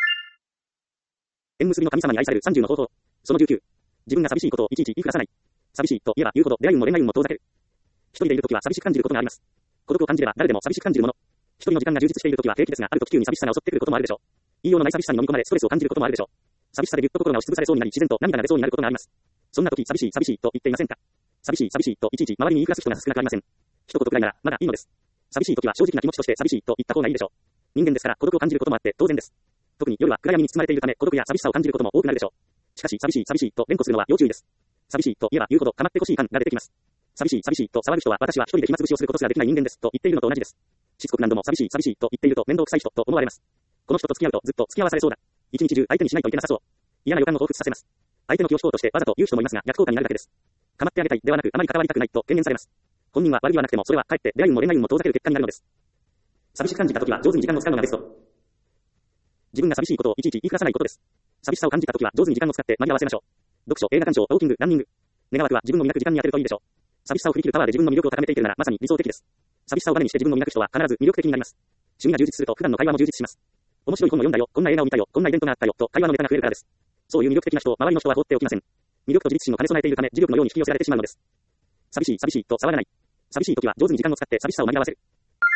縁結びの神様に愛されるさんじゅうの方法。そのじゅうきゅう。自分が寂しいことをいちいち言いふらさない。寂しいと言えば言うほど出会い運も恋愛運も遠ざける。一人でいるときは寂しく感じることがあります。孤独を感じれば誰でも寂しく感じるもの。一人の時間が充実しているときは平気ですが、あると急に寂しさが襲ってくることもあるでしょう。言いようのない寂しさに飲み込まれストレスを感じることもあるでしょう。寂しさでぎゅっと心が押しつぶされそうになり自然と涙が出そうになることがあります。そんな時寂しい寂しいと言っていませんか？寂しい寂しいといちいち周りに言いふらす人が少なくありません。一言くらいならまだいいのです。寂しい時は正直な気持ちとして寂しいと言った方がいいでしょう。人間ですから孤独を感じることもあって当然です。特に夜は暗闇に包まれているため孤独や寂しさを感じることも多くなるでしょう。しかし寂しい寂しいと連呼するのは要注意です。寂しいと言えば言うほど構ってほしい感が出てきます。寂しい寂しいと騒ぐ人は私は一人で暇つぶしをすることすらできない人間ですと言っているのと同じです。しつこく何度も寂しい寂しいと言っていると面倒くさい人と思われます。この人と付き合うとずっと付き合わされそうだ。一日中相手にしないといけなさそう。嫌な予感を彷彿させます。相手の気を引こうとしてわざと言う人もいますが逆効果になるだけです。構ってあげたいではなくあまり関わりたくないと懸念されます。本人は悪気はなくてもそれはかえって出会い運も恋愛運も遠ざける結果になるのです。寂しく感じたときは上手に時間を使うのがベスト。自分が寂しいことをいちいち言いふらさないことです。寂しさを感じたときは上手に時間を使って紛らわせましょう。読書、映画鑑賞、ウォーキング、ランニング。願わくは自分の磨く時間に当てるといいでしょう。寂しさを振り切るパワーで自分の魅力を高めていけるならまさに理想的です。寂しさをバネにして自分の磨く人は必ず魅力的になります。趣味が充実すると普段の会話も充実します。面白い本を読んだよ、こんな映画を見たよ、こんなイベントがあったよと会話のネタが増えるからです。そういう魅力的な人を周りの人は放っておきません。魅力と自立心を兼ね備えているため磁力のように引き寄せられてしまうのです。寂しい寂しいと騒がない。寂しい時は上手に時間を使って寂しさを紛らわせる。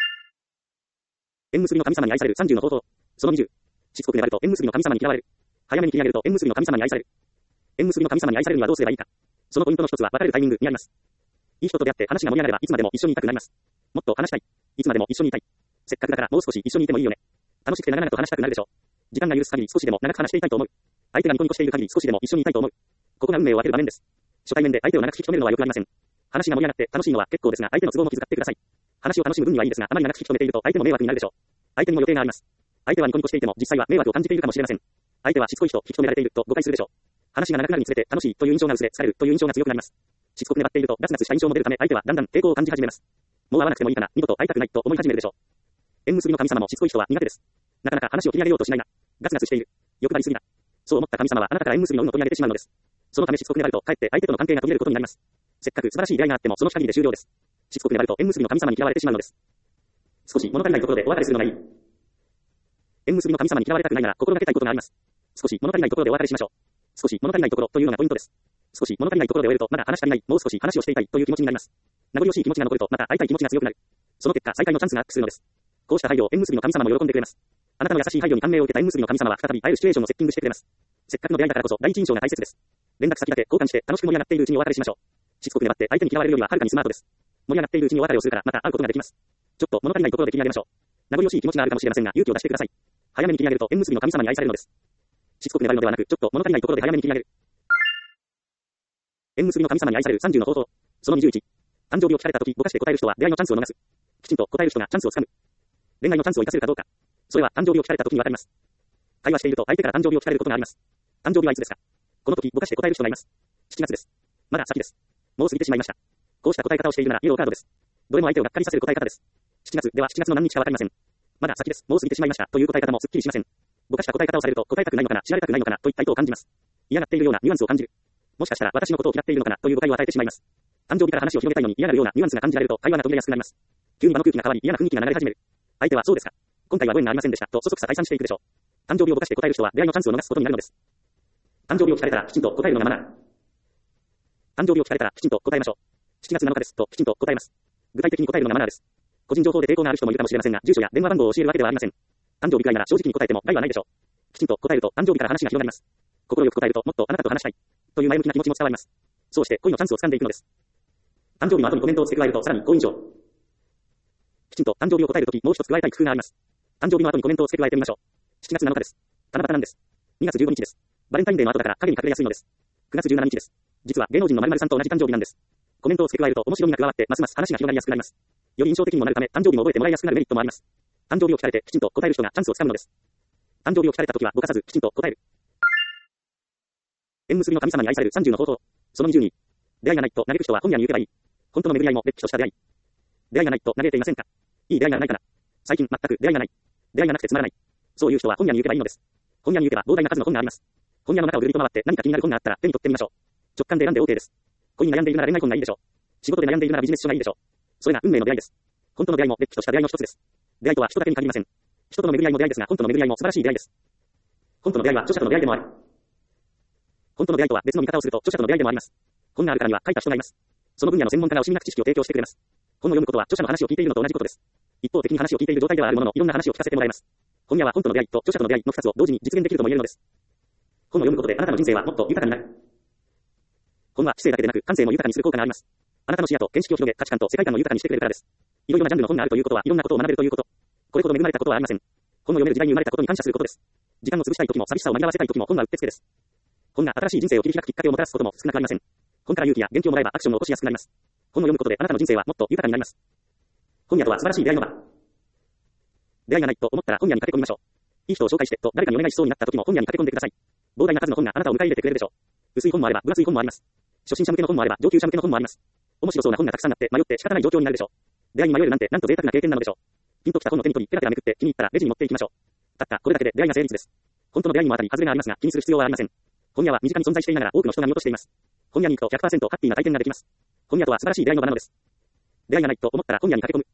縁結びの神様に愛されるさんじゅうの方法。そのにじゅう。しつこく粘ると縁結びの神様に嫌われる。早めに切り上げると縁結びの神様に愛される。縁結びの神様に愛されるにはどうすればいいか。そのポイントの一つは別れるタイミングにあります。いい人と出会って話が盛り上がればいつまでも一緒にいたくなります。もっと話したい。いつまでも一緒にいたい。せっかくだからもう少し一緒にいてもいいよね。楽しくて長々と話したくなるでしょう。時間が許す限り少しでも長く話していたいと思う。相手がニコニコしている限り少しでも一緒にいたいと思う。ここが運命を分ける場面です。初対面で相手を長く引き止めるのはよくありません。話が盛り上がって楽しいのは結構ですが相手の都合も気遣ってください。話を楽しむ分にはいいですがあまり長く引き止めていると相手も迷惑になるでしょう。相手にも予定があります。相手はニコニコしていても実際は迷惑を感じているかもしれません。相手はしつこい人引き止められていると誤解するでしょう。話が長くなるにつれて楽しいという印象が薄れ疲れるという印象が強くなります。しつこく粘っているとガツガツした印象も出るため相手はだんだん抵抗を感じ始めます。もう会わなくてもいいかな、二度と会いたくないと思い始めるでしょう。縁結びの神様もしつこい人は苦手です。なかなか話を切り上げようとしないな。ガツガツしている。欲張りすぎだ。そう思った神様はあなたから縁結びの運を取り上げてしまうのです。そのためしつこく粘るとかえって相手との関係が途切れることになります。せっかく素晴らしい出会いがあってもその限りで終了です。しつこく粘ると縁結びの神様に嫌われてしまうのです。少し物足りないところでお別れするのがいい。縁結びの神様に嫌われたくないなら心がけたいことがあります。少し物足りないところでお別れしましょう。少し物足りないところというのがポイントです。少し物足りないところで終えるとまだ話し足りない、もう少し話をしていたいという気持ちになります。名残惜しい気持ちが残るとまた会いたい気持ちが強くなる。その結果再会のチャンスがアップするのです。こうした配慮を縁結びの神様も喜んでくれます。あなたの優しい配慮に感銘を受けた縁結びの神様は再び会えるシチュエーションをセッティングしてくれます。せっかくの出会いだからこそ第一印象が大切です。連絡先だけ交換して楽しく盛り上がっているうちにお別れしましょう。しつこく粘って相手に嫌われるよりははるかにスマートです。盛り上がっているうちにお別れをするからまた会うことができます。ちょっと物足りないところで切り上げましょう。名残惜しい気持ちがあるかもしれませんが勇気を出してください。早めに切り上げると縁結びの神様に愛されるのです。しつこく粘るのではなくちょっと物足りないところで早めに切り上げる。縁結びの神様に愛されるさんじゅうの方法。そのにじゅういち。誕生日を聞かれたときぼかして答える人は出会いのチャンスを逃す。きちんと答える人がチャンスをつかむ。恋愛のチャンスを生かせるかどうか。それは誕生日を聞かれたときにわかります。会話していると相手から誕生日を聞かれることがあります。誕生日はいつですか？この時ぼかして答える人がいます。しちがつです。まだ先です。もう過ぎてしまいました。こうした答え方をしているならイエローカードです。どれも相手をがっかりさせる答え方です。しちがつではしちがつの何日かわかりません。まだ先です。もう過ぎてしまいましたという答え方もすっきりしません。ぼかした答え方をされると答えたくないのかな、知られたくないのかなといった意図を感じます。嫌がっているようなニュアンスを感じる。もしかしたら私のことを嫌っているのかなという誤解を与えてしまいます。誕生日から話を広げたいのに嫌がるようなニュアンスが感じられると会話が途切れやすくなります。急に場の空気が変わり嫌な雰囲気が流れ始める。相手はそうですか。今回はご縁がありませんでしたとそそくさ退散していくでしょう。誕生日をぼかして答える人は出会いのチャンスを逃すことになるのです。誕生日を聞かれたらきちんと答えるのがマナー。誕生日を聞かれたらきちんと答えましょう。しちがつなのかですときちんと答えます。具体的に答えるのがマナーです。個人情報で抵抗がある人もいるかもしれませんが、住所や電話番号を教えるわけではありません。 誕生日くらいなら正直に答えても害はないでしょう。きちんと答えると誕生日から話が広がります。心よく答えるともっとあなたと話したい。という前向きな気持ちも伝わります。そうして恋のチャンスを掴んでいくのです。誕生日の後にコメントを付け加えるとさらに好印象。きちんと誕生日を答えるときもう一つ加えたい工夫があります。誕生日の後にコメントを付け加えてみましょう。しちがつなのかです。七夕なんです。にがつじゅうごにちです。バレンタインデーの後だから影に隠れやすいのです。くがつじゅうしちにちです。実は芸能人の〇〇さんと同じ誕生日なんです。コメントを付け加えると面白みが加わってますます話が広がりやすくなります。より印象的にもなるため誕生日も覚えてもらいやすくなるメリットもあります。誕生日を聞かれてきちんと答える人がチャンスをつかむのです。誕生日を聞かれたときはぼかさずきちんと答える。縁結びの神様に愛されるさんじゅうの方法。そのにじゅうに。出会いがないと嘆く人は本屋に行けばいい。本当の巡り合いもれっきとした出会い。出会いがないと嘆いていませんか。いい出会いがないかな。最近全く出会いがない。出会いがなくてつまらない。そういう人は本屋に行けばいいのです。本屋に行けば膨大な数の本があります。本屋の中をぐるりと回って何か気になる本があったら手に取ってみましょう。直感で選んで OK です。恋に悩んでいるなら恋愛本がいいでしょう。仕事で悩んでいるならビジネス書がいいでしょう。それが運命の出会いです。本当の出会いもれっきとした出会いの一つです。出会いとは人だけに限りません。人との巡り合いも出会いですが、本との巡り合いも素晴らしい出会いです。本との出会いは著者との出会いでもある。本との出会いとは別の見方をすると著者との出会いでもあります。本があるからには書いた人がいます。その分野の専門家が惜しみなく知識を提供してくれます。本を読むことは著者の話を聞いているのと同じことです。一方的に話を聞いている状態ではあるものの、いろんな話を聞かせてもらえます。本屋は本との出会いと著者との出会いのふたつを同時に実現できるとも言えるのです。本を読むことであなたの人生はもっと豊かになる。本は知性だけでなく感性も豊かにする効果があります。あなたの視野と見識を広げ、価値観と世界観を豊かにしてくれるからです。いろいろなジャンルの本があるということは、いろんなことを学べるということ。これほど恵まれたことはありません。本を読める時代に生まれたことに感謝することです。時間を潰したい時も寂しさを紛らわせたい時も本はうってつけです。本が新しい人生を切り開くきっかけをもたらすことも少なくありません。本から勇気や元気をもらえばアクションを起こしやすくなります。本を読むことであなたの人生はもっと豊かになります。本屋とは素晴らしい出会いの場。出会いがないと思ったら本屋に駆け込みましょう。いい人を紹介してと誰かにお願いしそうになった時も本屋に駆け込んでください。膨大な数の本があなたを迎え入れてくれるでしょう。薄い本もあれば分厚い本もあります。初心者向けの本もあれば上級者向けの本もあります。面白そうな本がたくさんあって迷って仕方ない状況になるでしょう。出会いに迷えるなんてなんと贅沢な経験なのでしょう。ピンときた本を手に取りペラペラめくって気に入ったらレジに持っていきましょう。たったこれだけで出会いが成立です。本当の出会いにもあたり外れがありますが気にする必要はありません。本屋は身近に存在していながら多くの人が見落としています。本屋に行くと ひゃくパーセント ハッピーな体験ができます。本屋とは素晴らしい出会いの場なのです。出会いがないと思ったら本屋に駆け込む。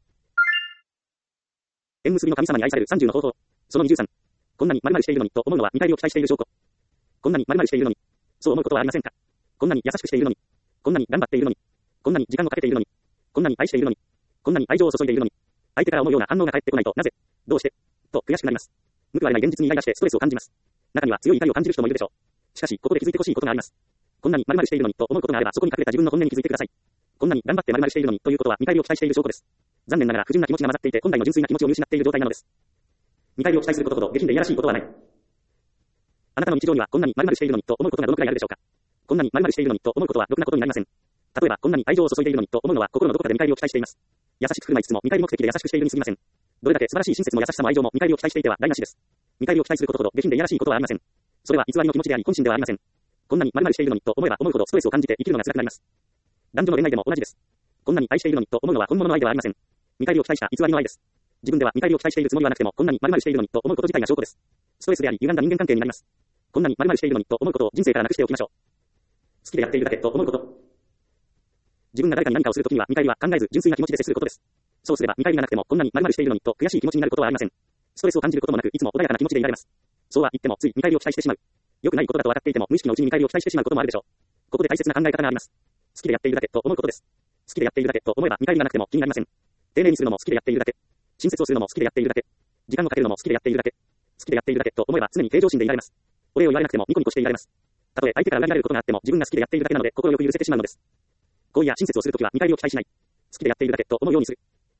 縁結びの神様に愛されるさんじゅうの方法。そのにじゅうさん。こんなに〇〇しているのにと思うのは見返りを期待している証拠。こんなに〇〇しているのに。そう思うことはありませんか。こんなに優しくしているのに。こんなに頑張っているのに。こんなに時間をかけているのに。こんなに愛しているのに。こんなに愛情を注いでいるのに。相手から思うような反応が返ってこないとなぜ、どうして、と悔しくなります。報われない現実にイライラしてストレスを感じます。中には強い怒りを感じる人もいるでしょう。しかし、ここで気づいてほしいことがあります。こんなに〇〇しているのにと思うことがあればそこに隠れた自分の本音に気づいてください。こんなに頑張って〇〇しているのにということは見返りを期待している証拠です。残念ながら不純な気持ちが混ざっていて本来の純粋な気持ちを見失っている状態なのです。見返りを期待することほど下品でいやらしいことはない。あなたの日常にはこんなに〇〇しているのにと思うことがどのくらいあるでしょうか。こんなに〇〇しているのにと思うことはろくなことになりません。例えばこんなに愛情を注いでいるのにと思うのは心のどこかで見返りを期待しています。優しく振る舞いつつも見返り目的で優しくしているに過ぎません。どれだけ素晴らしい親切も優しさも愛情も見返りを期待していては台無しです。見返りを期待することほど下品でいやらしいことはありません。それは偽りの気持ちであり本心ではありません。こんなに〇〇しているのにと思えば思うほどストレスを感じて生きるのが辛くなります。男女の恋愛でも同じです。こんなに愛しているのにと思うのは本物の愛ではありません。見返りを期待した偽りの愛です。自分では見返りを期待しているつもりはなくてもこんなに〇〇しているのにと思うこと自体が証拠です。ストレスであり歪んだ人間関係になります。こんなに〇〇しているのにと思うことを人生からなくしておきましょう。好きでやっているだけと思うこと。自分が誰かに何かをするときには見返りは考えず純粋な気持ちで接することです。そうすれば見返りがなくてもこんなに〇〇しているのにと悔しい気持ちになることはありません。ストレスを感じることもなくいつも穏やかな気持ちでいられます。そうは言ってもつい見返りを期待してしまう。良くないことだと分かっていても無意識のうちに見返りを期待してしまうこともあるでしょう。ここで大切な考え方があります。好きでやっているだけと思うことです。好きでやっているだけと思えば見返りがなくても気になりません。丁寧にするのも好きでやっているだけ。親切をするのも好きでやっているだけ。時間をかけるのも好きでやっているだけ。好きでやっているだけと思えば常に平常心でいられます。お礼を言われなくてもニコニコしていられます。たとえ相手から裏切られることがあっても自分が好きでやっているだけなので心よく許せてしまうのです。行為や親切をするときは見返りを期待しない。好きでやっているだけと思うようにする。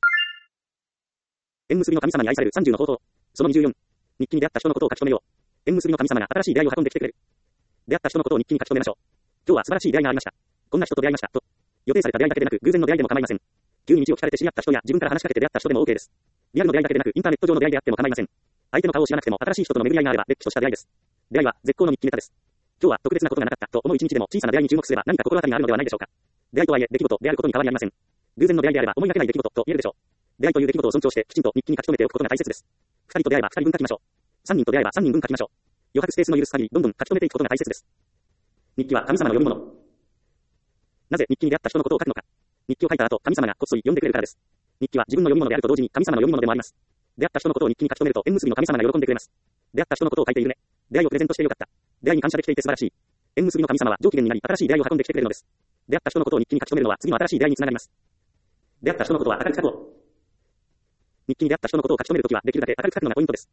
縁結びの神様に愛されるさんじゅうの方法。そのにじゅうよん。日記に出会った人のことを書き留めよう。縁結びの神様が新しい出会いを運んできてくれる。出会った人のことを日記に書き留めましょう。今日は素晴らしい出会いがありました。こんな人と出会いました。と。予定された出会いだけでなく偶然の出会いでも構いません。急に道を聞かれて知り合った人や自分から話しかけて出会った人でも OK です。リアルの出会いだけでなくインターネット上の出会いであっても構いません。相手の顔を知らなくても新しい人との巡り合いがあればれっきとした出会いです。出会いは絶好の日記ネタです。今日は特別なことがなかったと思う一日でも小さな出会いに注目すれば何か心当たりがあるのではないでしょうか。出会いとはいえ出来事であることに変わりありません。偶然の出会いであれば思いがけない出来事と言えるでしょう。出会いという出来事を尊重してきちんと日記に書き留めておくことが大切です。二人と出会えば二人分書きましょう。三人と出会えば三人分書きましょう。余白スペースの許す限りどんどん書き留めていくことが大切です。日記は神様の読み物。なぜ日記に出会った人のことを書くのか。日記を書いた後、神様がこっそり読んでくれるからです。日記は自分の読み物であると同時に神様の読み物でもあります。出会った人のことを日記に書き留めると縁結びの神様が喜んでくれます。出会った人のことを書いているね。出会いをプレゼントしてよかった。出会いに感謝できていて素晴らしい。縁結びの神様は上機嫌になり新しい出会いを運んできてくれるのです。出会った人のことを日記に書き留めるのは次の新しい出会いにつながります。出会った人のことは明るく書こう。日記に出会った人のことを書き留めるときはできるだけ明るく書くのがポイントです。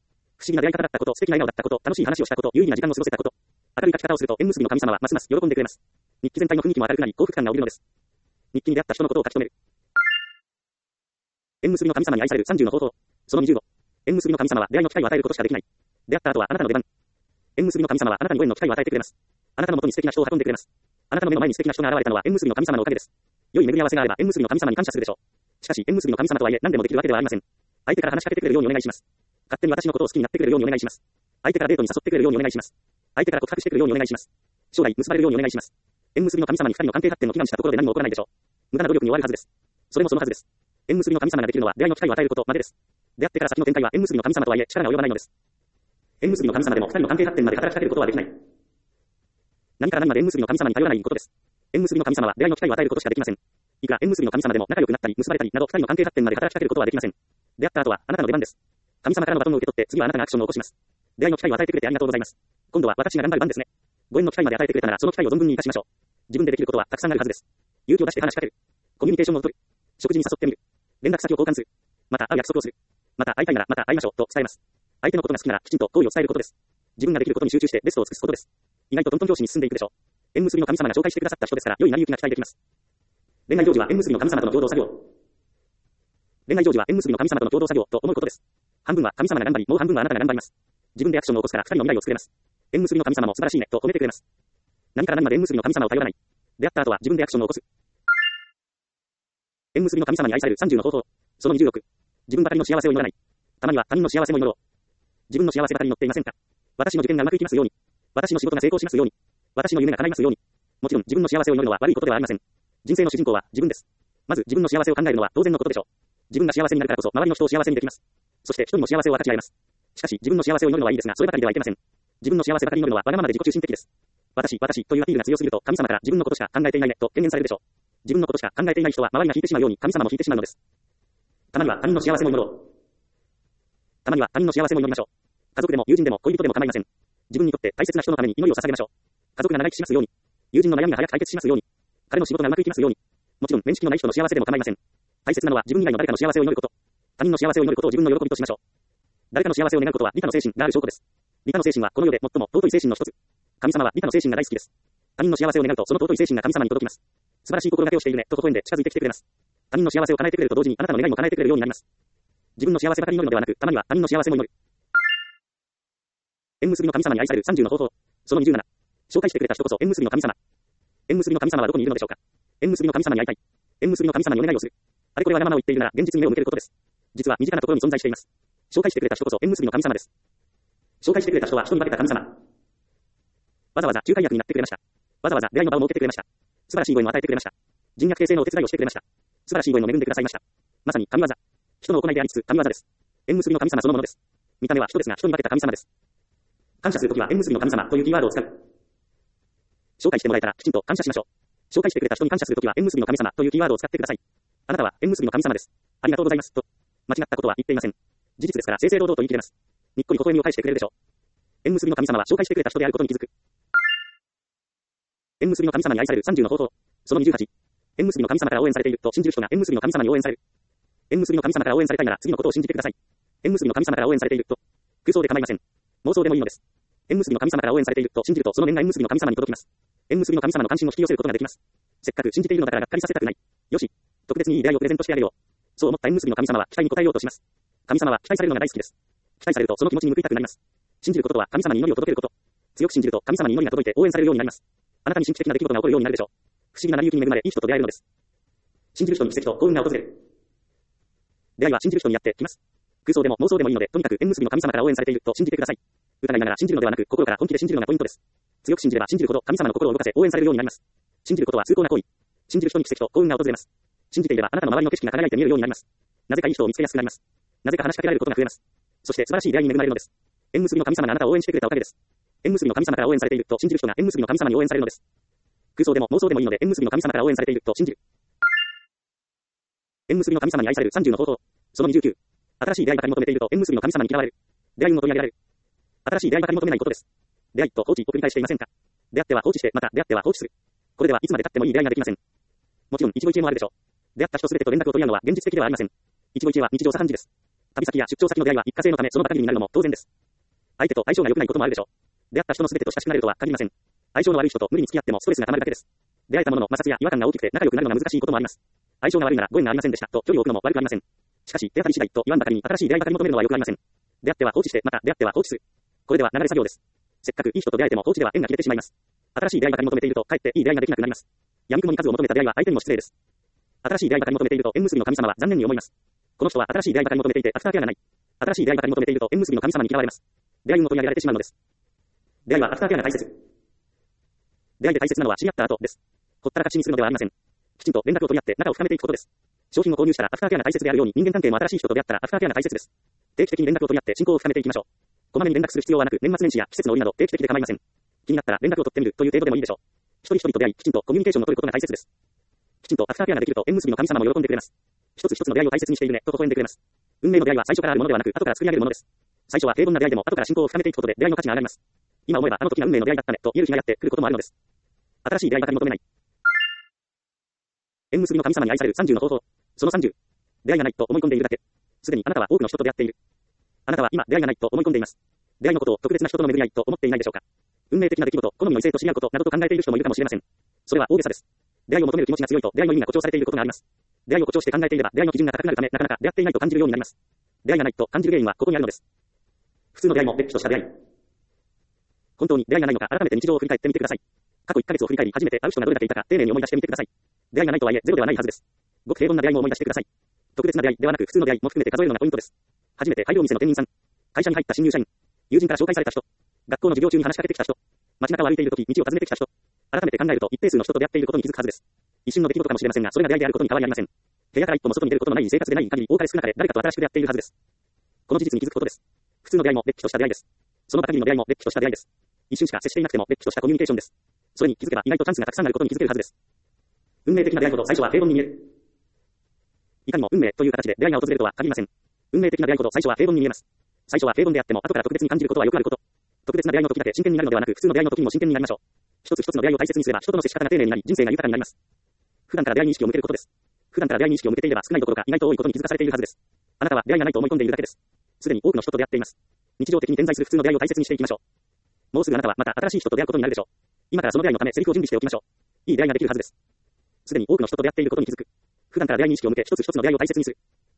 不思議な出会い方だったこと、素敵な笑顔だったこと、楽しい話をしたこと、有意義な時間を過ごせたこと。明るい書き方をすると縁結びの神様はますます喜んでくれます。日記全体の雰囲気も明るくなり幸福感が起きるのです。日記に出会った人のことを書き留める。縁結びの神様に愛されるさんじゅうの方法。そのにじゅうご。縁結びの神様は出会いの機会を与えることしかできない。出会った後はあなたの出番。縁結びの神様はあなたにご縁の機会を与えてくれます。あなたの元に素敵な人を運んでくれます。あなたの目の前に素敵な人が現れたのは縁結びの神様のおかげです。良い巡り合わせがあれば縁結びの神様に感謝するでしょう。しかし縁結びの神様とはいえ何でもできるわけではありません。相手から話しかけてくれるようにお願いします。勝手に私のことを好きになってくれるようにお願いします。相手からデートに誘ってくれるようにお願いします。相手から告白してくれるようにお願いします。将来結ばれるようにお願いします。縁結びの神様に二人の関係発展を祈願したところで何も起こらないでしょう。無駄な努力に終わるはずです。それもそのはずです。縁結びの神様ができるのは出会いの機会を与えることまでです。出会ってから先の展開は縁結びの神様とはいえ力が及ばないのです。縁結びの神様でも二人の関係発展まで働きかけることはできない。何から何まで縁結びの神様に頼らないことです。縁結びの神様は出会いの機会を与えることしかできません。いくら縁結びの神様でも仲良くなったり結ばれたりなど二人の関係発展まで働きかけることはできません。出会った後はあなたの出番です。神様からのバトンを受け取って次はあなたがアクションを起こします。出会いの機会を与えてくれてありがとうございます。今度は私が頑張る番ですね。ご縁の機会まで与えてくれたならその機会を存分に活かしましょう。自分でできることはたくさんあるはずです。勇気を出して話しかける。コミュニケーションを取る。食事に誘ってみる。連絡先を交換する。また会う約束をする。また会いたいならまた会いましょうと伝えます。相手のことが好きならきちんと好意を伝えることです。自分ができることに集中してベストを尽くすことです。意外とトントン拍子に進んでいくでしょう。縁結びの神様が紹介してくださった人ですから良い成り行きが期待できます。恋愛成就は縁結びの神様との共同作業。恋愛成就は縁結びの神様との共同作業と思うことです。半分は神様が頑張り、もう半分はあなたが頑張ります。自分でアクションを起こすから二人の未来を作れます。縁結びの神様も素晴らしいねと褒めてくれます。何から何まで縁結びの神様を頼らない。出会った後は自分でアクションを起こす。縁結びの神様に愛されるさんじゅうの方法。そのにじゅうろく。自分ばかりの幸せを祈らない。たまには他人の幸せも祈ろう。自分の幸せばかり祈っていませんか。私の受験がうまくいきますように。私の仕事が成功しますように。私の夢が叶いますように。もちろん自分の幸せを祈るのは悪いことではありません。人生の主人公は自分です。まず自分の幸せを考えるのは当然のことでしょう。自分が幸せになるからこそ周りの人を幸せにできます。そして人にも幸せを分かち合えます。しかし自分の幸せを祈るのはいいですがそればかりではいけません。自分の幸せばかり祈るのはわがままで自己中心的です。私、私というアピールが強すぎると神様から自分のことしか考えていないねと懸念されるでしょう。自分のことしか考えていない人は周りが引いてしまうように神様も引いてしまうのです。たまには他人の幸せも祈ろう。たまには他人の幸せも祈りましょう。家族でも友人でも恋人でも構いません。自分にとって大切な人のために祈りを捧げましょう。家族が長生きしますように。友人の悩みが早く解決しますように。彼の仕事がうまくいきますように。もちろん面識のない人の幸せでも構いません。大切なのは自分以外の誰かの幸せを祈ること。他人の幸せを祈ることを自分の喜びとしましょう。誰かの幸せを願うことは利他の精神がある証拠です。利他の精神はこの世で最も尊い精神の一つ。神様は利他の精神が大好きです。他人の幸せを願うとその尊い精神が神様に届きます。素晴らしい心がけをしているねと微笑んで近づいてきてくれます。他人の幸せを叶えてくれると同時にあなたの願いも叶えてくれるようになります。自分の幸せばかり祈るのではなく、たまには他人の幸せも祈る。縁結びの神様に愛されるさんじゅうの方法。そのにじゅうなな。紹介してくれた人こそ縁結びの神様。縁結びの神様はどこにいるのでしょうか。縁結びの神様に会いたい。縁結びの神様にお願いをする。あれこれわがままを言っているなら現実に目を向けることです。実は身近なところに存在しています。紹介してくれた人こそ縁結びの神様です。紹介してくれた人は人に化けた神様。わざわざ仲介役になってくれました。わざわざ出会いの場を設けてくれました。素晴らしいご縁を与えてくれました。人脈形成のお手伝いをしてくれました。素晴らしいご縁を恵んでくださいました。まさに神業。人の行いでありつつ神業です。縁結びの神様そのものです。見た目は人ですが人に化けた神様です。感謝するときは縁結びの神様というキーワードを使う。紹介してもらえたらきちんと感謝しましょう。紹介してくれた人に感謝するときは縁結びの神様というキーワードを使ってください。あなたは縁結びの神様です。ありがとうございます。と。間違ったことは言っていません。事実ですから正々堂々と言い切れます。にっこり微笑みを返してくれるでしょう。縁結びの神様は紹介してくれた人であることに気づく。縁結びの神様に愛されるさんじゅうの方法。そのにじゅうはち。縁結びの神様から応援されていると信じる人が縁結びの神様に応援される。縁結びの神様から応援されたいなら次のことを信じてください。縁結びの神様から応援されていると空想で構いません。妄想でもいいのです。縁結びの神様から応援されていると信じるとその念が縁結びの神様に届きます。縁結びの神様の関心を引き寄せることができます。せっかく信じているのだからがっかりさせたくない。よし、特別にいい出会いをプレゼントしてあげよう。そう思った縁結びの神様は期待に応えようとします。神様は期待されるのが大好きです。期待されるとその気持ちに報いたくなります。信じることとは神様に祈りを届けること。強く信じると神様に祈りが届いて応援されるようになります。あなたに神秘的な出来事が起こるようになるでしょう。不思議な成り行きに恵まれいい人と出会えるのです。信じる人に奇跡と幸運が訪れる。出会いは信じる人にやってきます。空想でも妄想でもいいので、とにかく縁結びの神様から応援されていると信じてください。疑いながら信じるのではなく、心から本気で信じるのがポイントです。強く信じれば信じるほど神様の心を動かせ応援されるようになります。信じることは崇高な行為。信じる人に奇跡と幸運が訪れます。信じていればあなたの周りの景色が輝いて見えるようになります。なぜかいい人を見つけやすくなります。なぜか話しかけられることが増えます。そして素晴らしい出会いに恵まれるのです。縁結びの神様があなたを応援してくれたおかげです。縁結びの神様から応援されていると信じる人が縁結びの神様に応援されるのです。空想でも妄想でもいいので縁結びの神様から応援されていると信じる。縁結びの神様に愛されるさんじゅうの方法。そのにじゅうきゅう。新しい出会いばかり求めていると縁結びの神様に嫌われる。出会いに求め上げられる。新しい出会いばかり求めないことです。出会いと放置を繰り返していませんか。出会っては放置して、また出会っては放置する。これではいつまで経ってもいい出会いができません。もちろん一期一会もあるでしょう。出会った人すべてと連絡を取り合うのは現実的ではありません。一期一会は日常茶飯事です。旅先や出張先の出会いは一過性のためその場限りになるのも当然です。 相手と相性が良くないこともあるでしょう。出会った人の全てと親しくなれるとは限りません。相性の悪い人と無理に付き合ってもストレスが溜まるだけです。出会えたものの摩擦や違和感が大きくて仲良くなるのが難しいこともあります。相性が悪いならご縁がありませんでしたと距離を置くのも悪くありません。しかし、手当たり次第と言わんばかりに新しい出会いばかり求めるのは良くありません。出会っては放置して、また出会っては放置する。これでは流れ作業です。せっかくいい人と出会えても放置では縁が切れてしまいます。新しい出会いばかり求めていると、かえっていい出会いができなくなります。闇雲に数を求めた出会いは相手にも失礼です。新しい出会いばかり求めていると縁結びの神様は残念に思います。この人は新しい出会いばかり求めていてアフターケアがない。新しい出会いばかり求めていると縁結びの神様に嫌われます。出会いも取り上げられてしまうのです。出会いはアフターケアが大切。出会いで大切なのは知り合った後です。ほったらかしにするのではありません。きちんと連絡を取り合って仲を深めていくことです。商品を購入したらアフターケアが大切であるように人間関係も新しい人と出会ったらアフターケアが大切です。定期的に連絡を取り合って親交を深めていきましょう。こまめに連絡する必要はなく年末年始や季節の折など定期的で構いません。気になったら連絡を取ってみるという程度でもいいでしょう。一人一人と出会いきちんとコミュニケーションを取ることが大切です。きちんとアフターケアができると縁結びの神様も喜んでくれます。一つ一つの出会いを大切にしているねと微笑んでくれます。運命の出会いは最初からあるものではなく後から作り上げるものです。最初は平凡な出会いでも後から親交を深めていくことで出会いの価値が上がります。今思えばあの時が運命の出会いだったねと言える日がやってくることもあるのです。新しい出会いばかり求めない。縁結びの神様に愛されるさんじゅうの方法。そのさんじゅう。出会いがないと思い込んでいるだけ。すでにあなたは多くの人と出会っている。あなたは今出会いがないと思い込んでいます。出会いのことを特別な人との巡り合いと思っていないでしょうか。運命的な出来事、好みの異性と知り合うことなどと考えている人もいるかもしれません。それは大げさです。出会いを求める気持ちが強いと出会いの意味が誇張されていることがあります。出会いを誇張して考えていれば出会いの基準が高くなるためなかなか出会っていないと感じるようになります。出会いがないと感じる原因はここにあるのです。普通の出会いも別途とした出会い。本当に出会いがないのか改めて日常を振り返ってみてください。過去いっかげつを振り返り初めて会う人がどれだけいたか丁寧に思い出してみてください。出会いがないとはいえゼロではないはずです。ごく平凡な出会いも思い出してください。特別な出会いではなく普通の出会いも含めて数えるのがポイントです。初めて大量店の店員さん、会社に入った新入社員、友人から紹介された人、学校の授業中に話しかけてきた人、街中を歩いているとき道を尋ねてきた人、改めて考えると一定数の人と出会っていることに気づくはずです。一瞬の出来事かもしれませんが、それが出会いであることに変わりありません。部屋から一歩も外に出ることのない生活でない限り多かれ少なかれ誰かと新しく出会っているはずです。この事実に気づくことです。普通の出会いもれっきとした出会いです。その場限りの出会いもれっきとした出会いです。一瞬しか接していなくてもれっきとしたコミュニケーションです。それに気づけば意外とチャンスがたくさんあることに気づけるはずです。運命的な出会いほど最初は平凡に見える。いかにも運命という形で出会いが訪れるとは限りません。運命的な出会いほど最初は平凡に見えます。最初は平凡であっても後から特別に感じることはよくあること。特別な出会いの時だけ真剣になるのではなく普通の出会いの時にも真剣になりましょう。一つ一つの出会いを大切にすれば人との接し方が丁寧になり人生が豊かになります。普段から出会いに意識を向けることです。普段から出会いに意識を向けていれば少ないどころか意外と多いことに気づかされているはずです。あなたは出会いがないと思い込んでいるだけです。すでに多くの人と出会っています。日常的に点在する普通の出会いを大切にしていきましょう。もうすぐあなたはまた新しい人と出会うことになるでしょう。今からその出会いのためセリフを準備しておきましょう。いい出会いができるはずです。すでに多くの人と出会っていることに気づく。普段から出会いに意識を向け一つ一つの出会いを大切にする。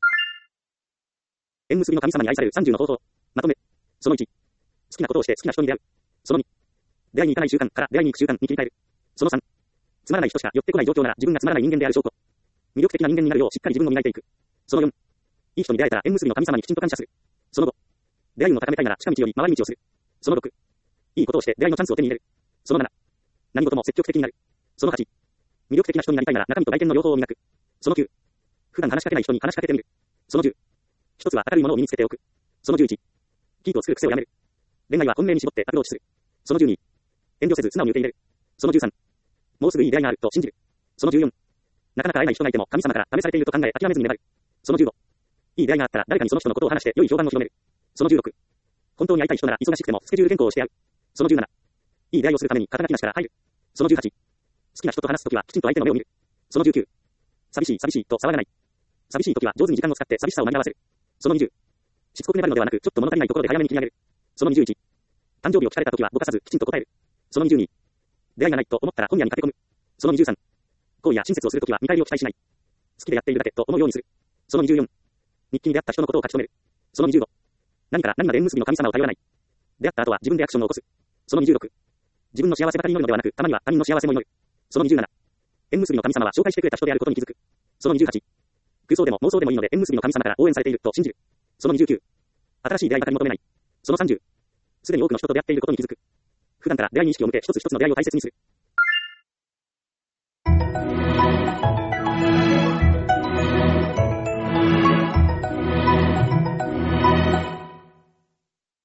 縁結びの神様に愛されるさんじゅうの方法。まとめ。そのいち。好きなことをして好きな人に出会う。そのに。出会いに行かない習慣から出会いに行く習慣に切り替える。そのさん。つまらない人しか寄ってこない状況なら自分がつまらない人間である証拠。魅力的な人間になるようしっかり自分を磨いていく。そのよん。いい人に出会えたら縁結びの神様にきちんと感謝する。そのご。出会い運を高めたいなら近道より回り道をする。そのろく。いいことをして出会いのチャンスを手に入れる。そのなな。何事も積極的になる。そのはち。魅力的な人になりたいなら中身と外見の両方を磨く。そのきゅう。普段話しかけない人に話しかけてみる。そのじゅう。一つは明るいものを身につけておく。そのじゅういち。キープを作る癖をやめる。恋愛は本命に絞ってアプローチする。そのじゅうに。遠慮せず素直に受け入れる。そのじゅうさん。もうすぐいい出会いがあると信じる。そのじゅうよん。なかなか会えない人がいても神様から試されていると考え諦めずに粘る。そのじゅうご。いい出会いがあったら誰かにその人のことを話して良い評判を広める。そのじゅうろく。本当に会いたい人なら忙しくてもスケジュール変更をしてやる。そのじゅうなな。いい出会いをするために肩書きなしから入る。そのじゅうはち。好きな人と話すときはきちんと相手の目を見る。そのじゅうきゅう。寂しい寂しいと騒がない。寂しいときは上手に時間を使って寂しさを紛らわせる。そのにじゅう。しつこく粘るのではなくちょっと物足りないところで早めに切り上げる。そのにじゅういち。誕生日を聞かれたときはぼかさずきちんと答える。そのにじゅうに。出会いがないと思ったら本屋に駆け込む。そのにじゅうさん。好意や親切をするときは見返りを期待しない。好きでやっているだけと思うようにする。そのにじゅうよん。日記に出会った人のことを書き留める。そのにじゅうご。何から何まで縁結びの神様を頼らない。出会った後は自分でアクションを起こす。そのにじゅうろく。自分の幸せばかり祈るのではなく、たまには他人の幸せも祈る。そのにじゅうなな。縁結びの神様は紹介してくれた人であることに気づく。そのにじゅうはち。空想でも妄想でもいいので縁結びの神様から応援されていると信じる。そのにじゅうきゅう。新しい出会いばかり求めない。そのさんじゅう。すでに多くの人と出会っていることに気づく。普段から出会いに意識を向け一つ一つの出会いを大切にする。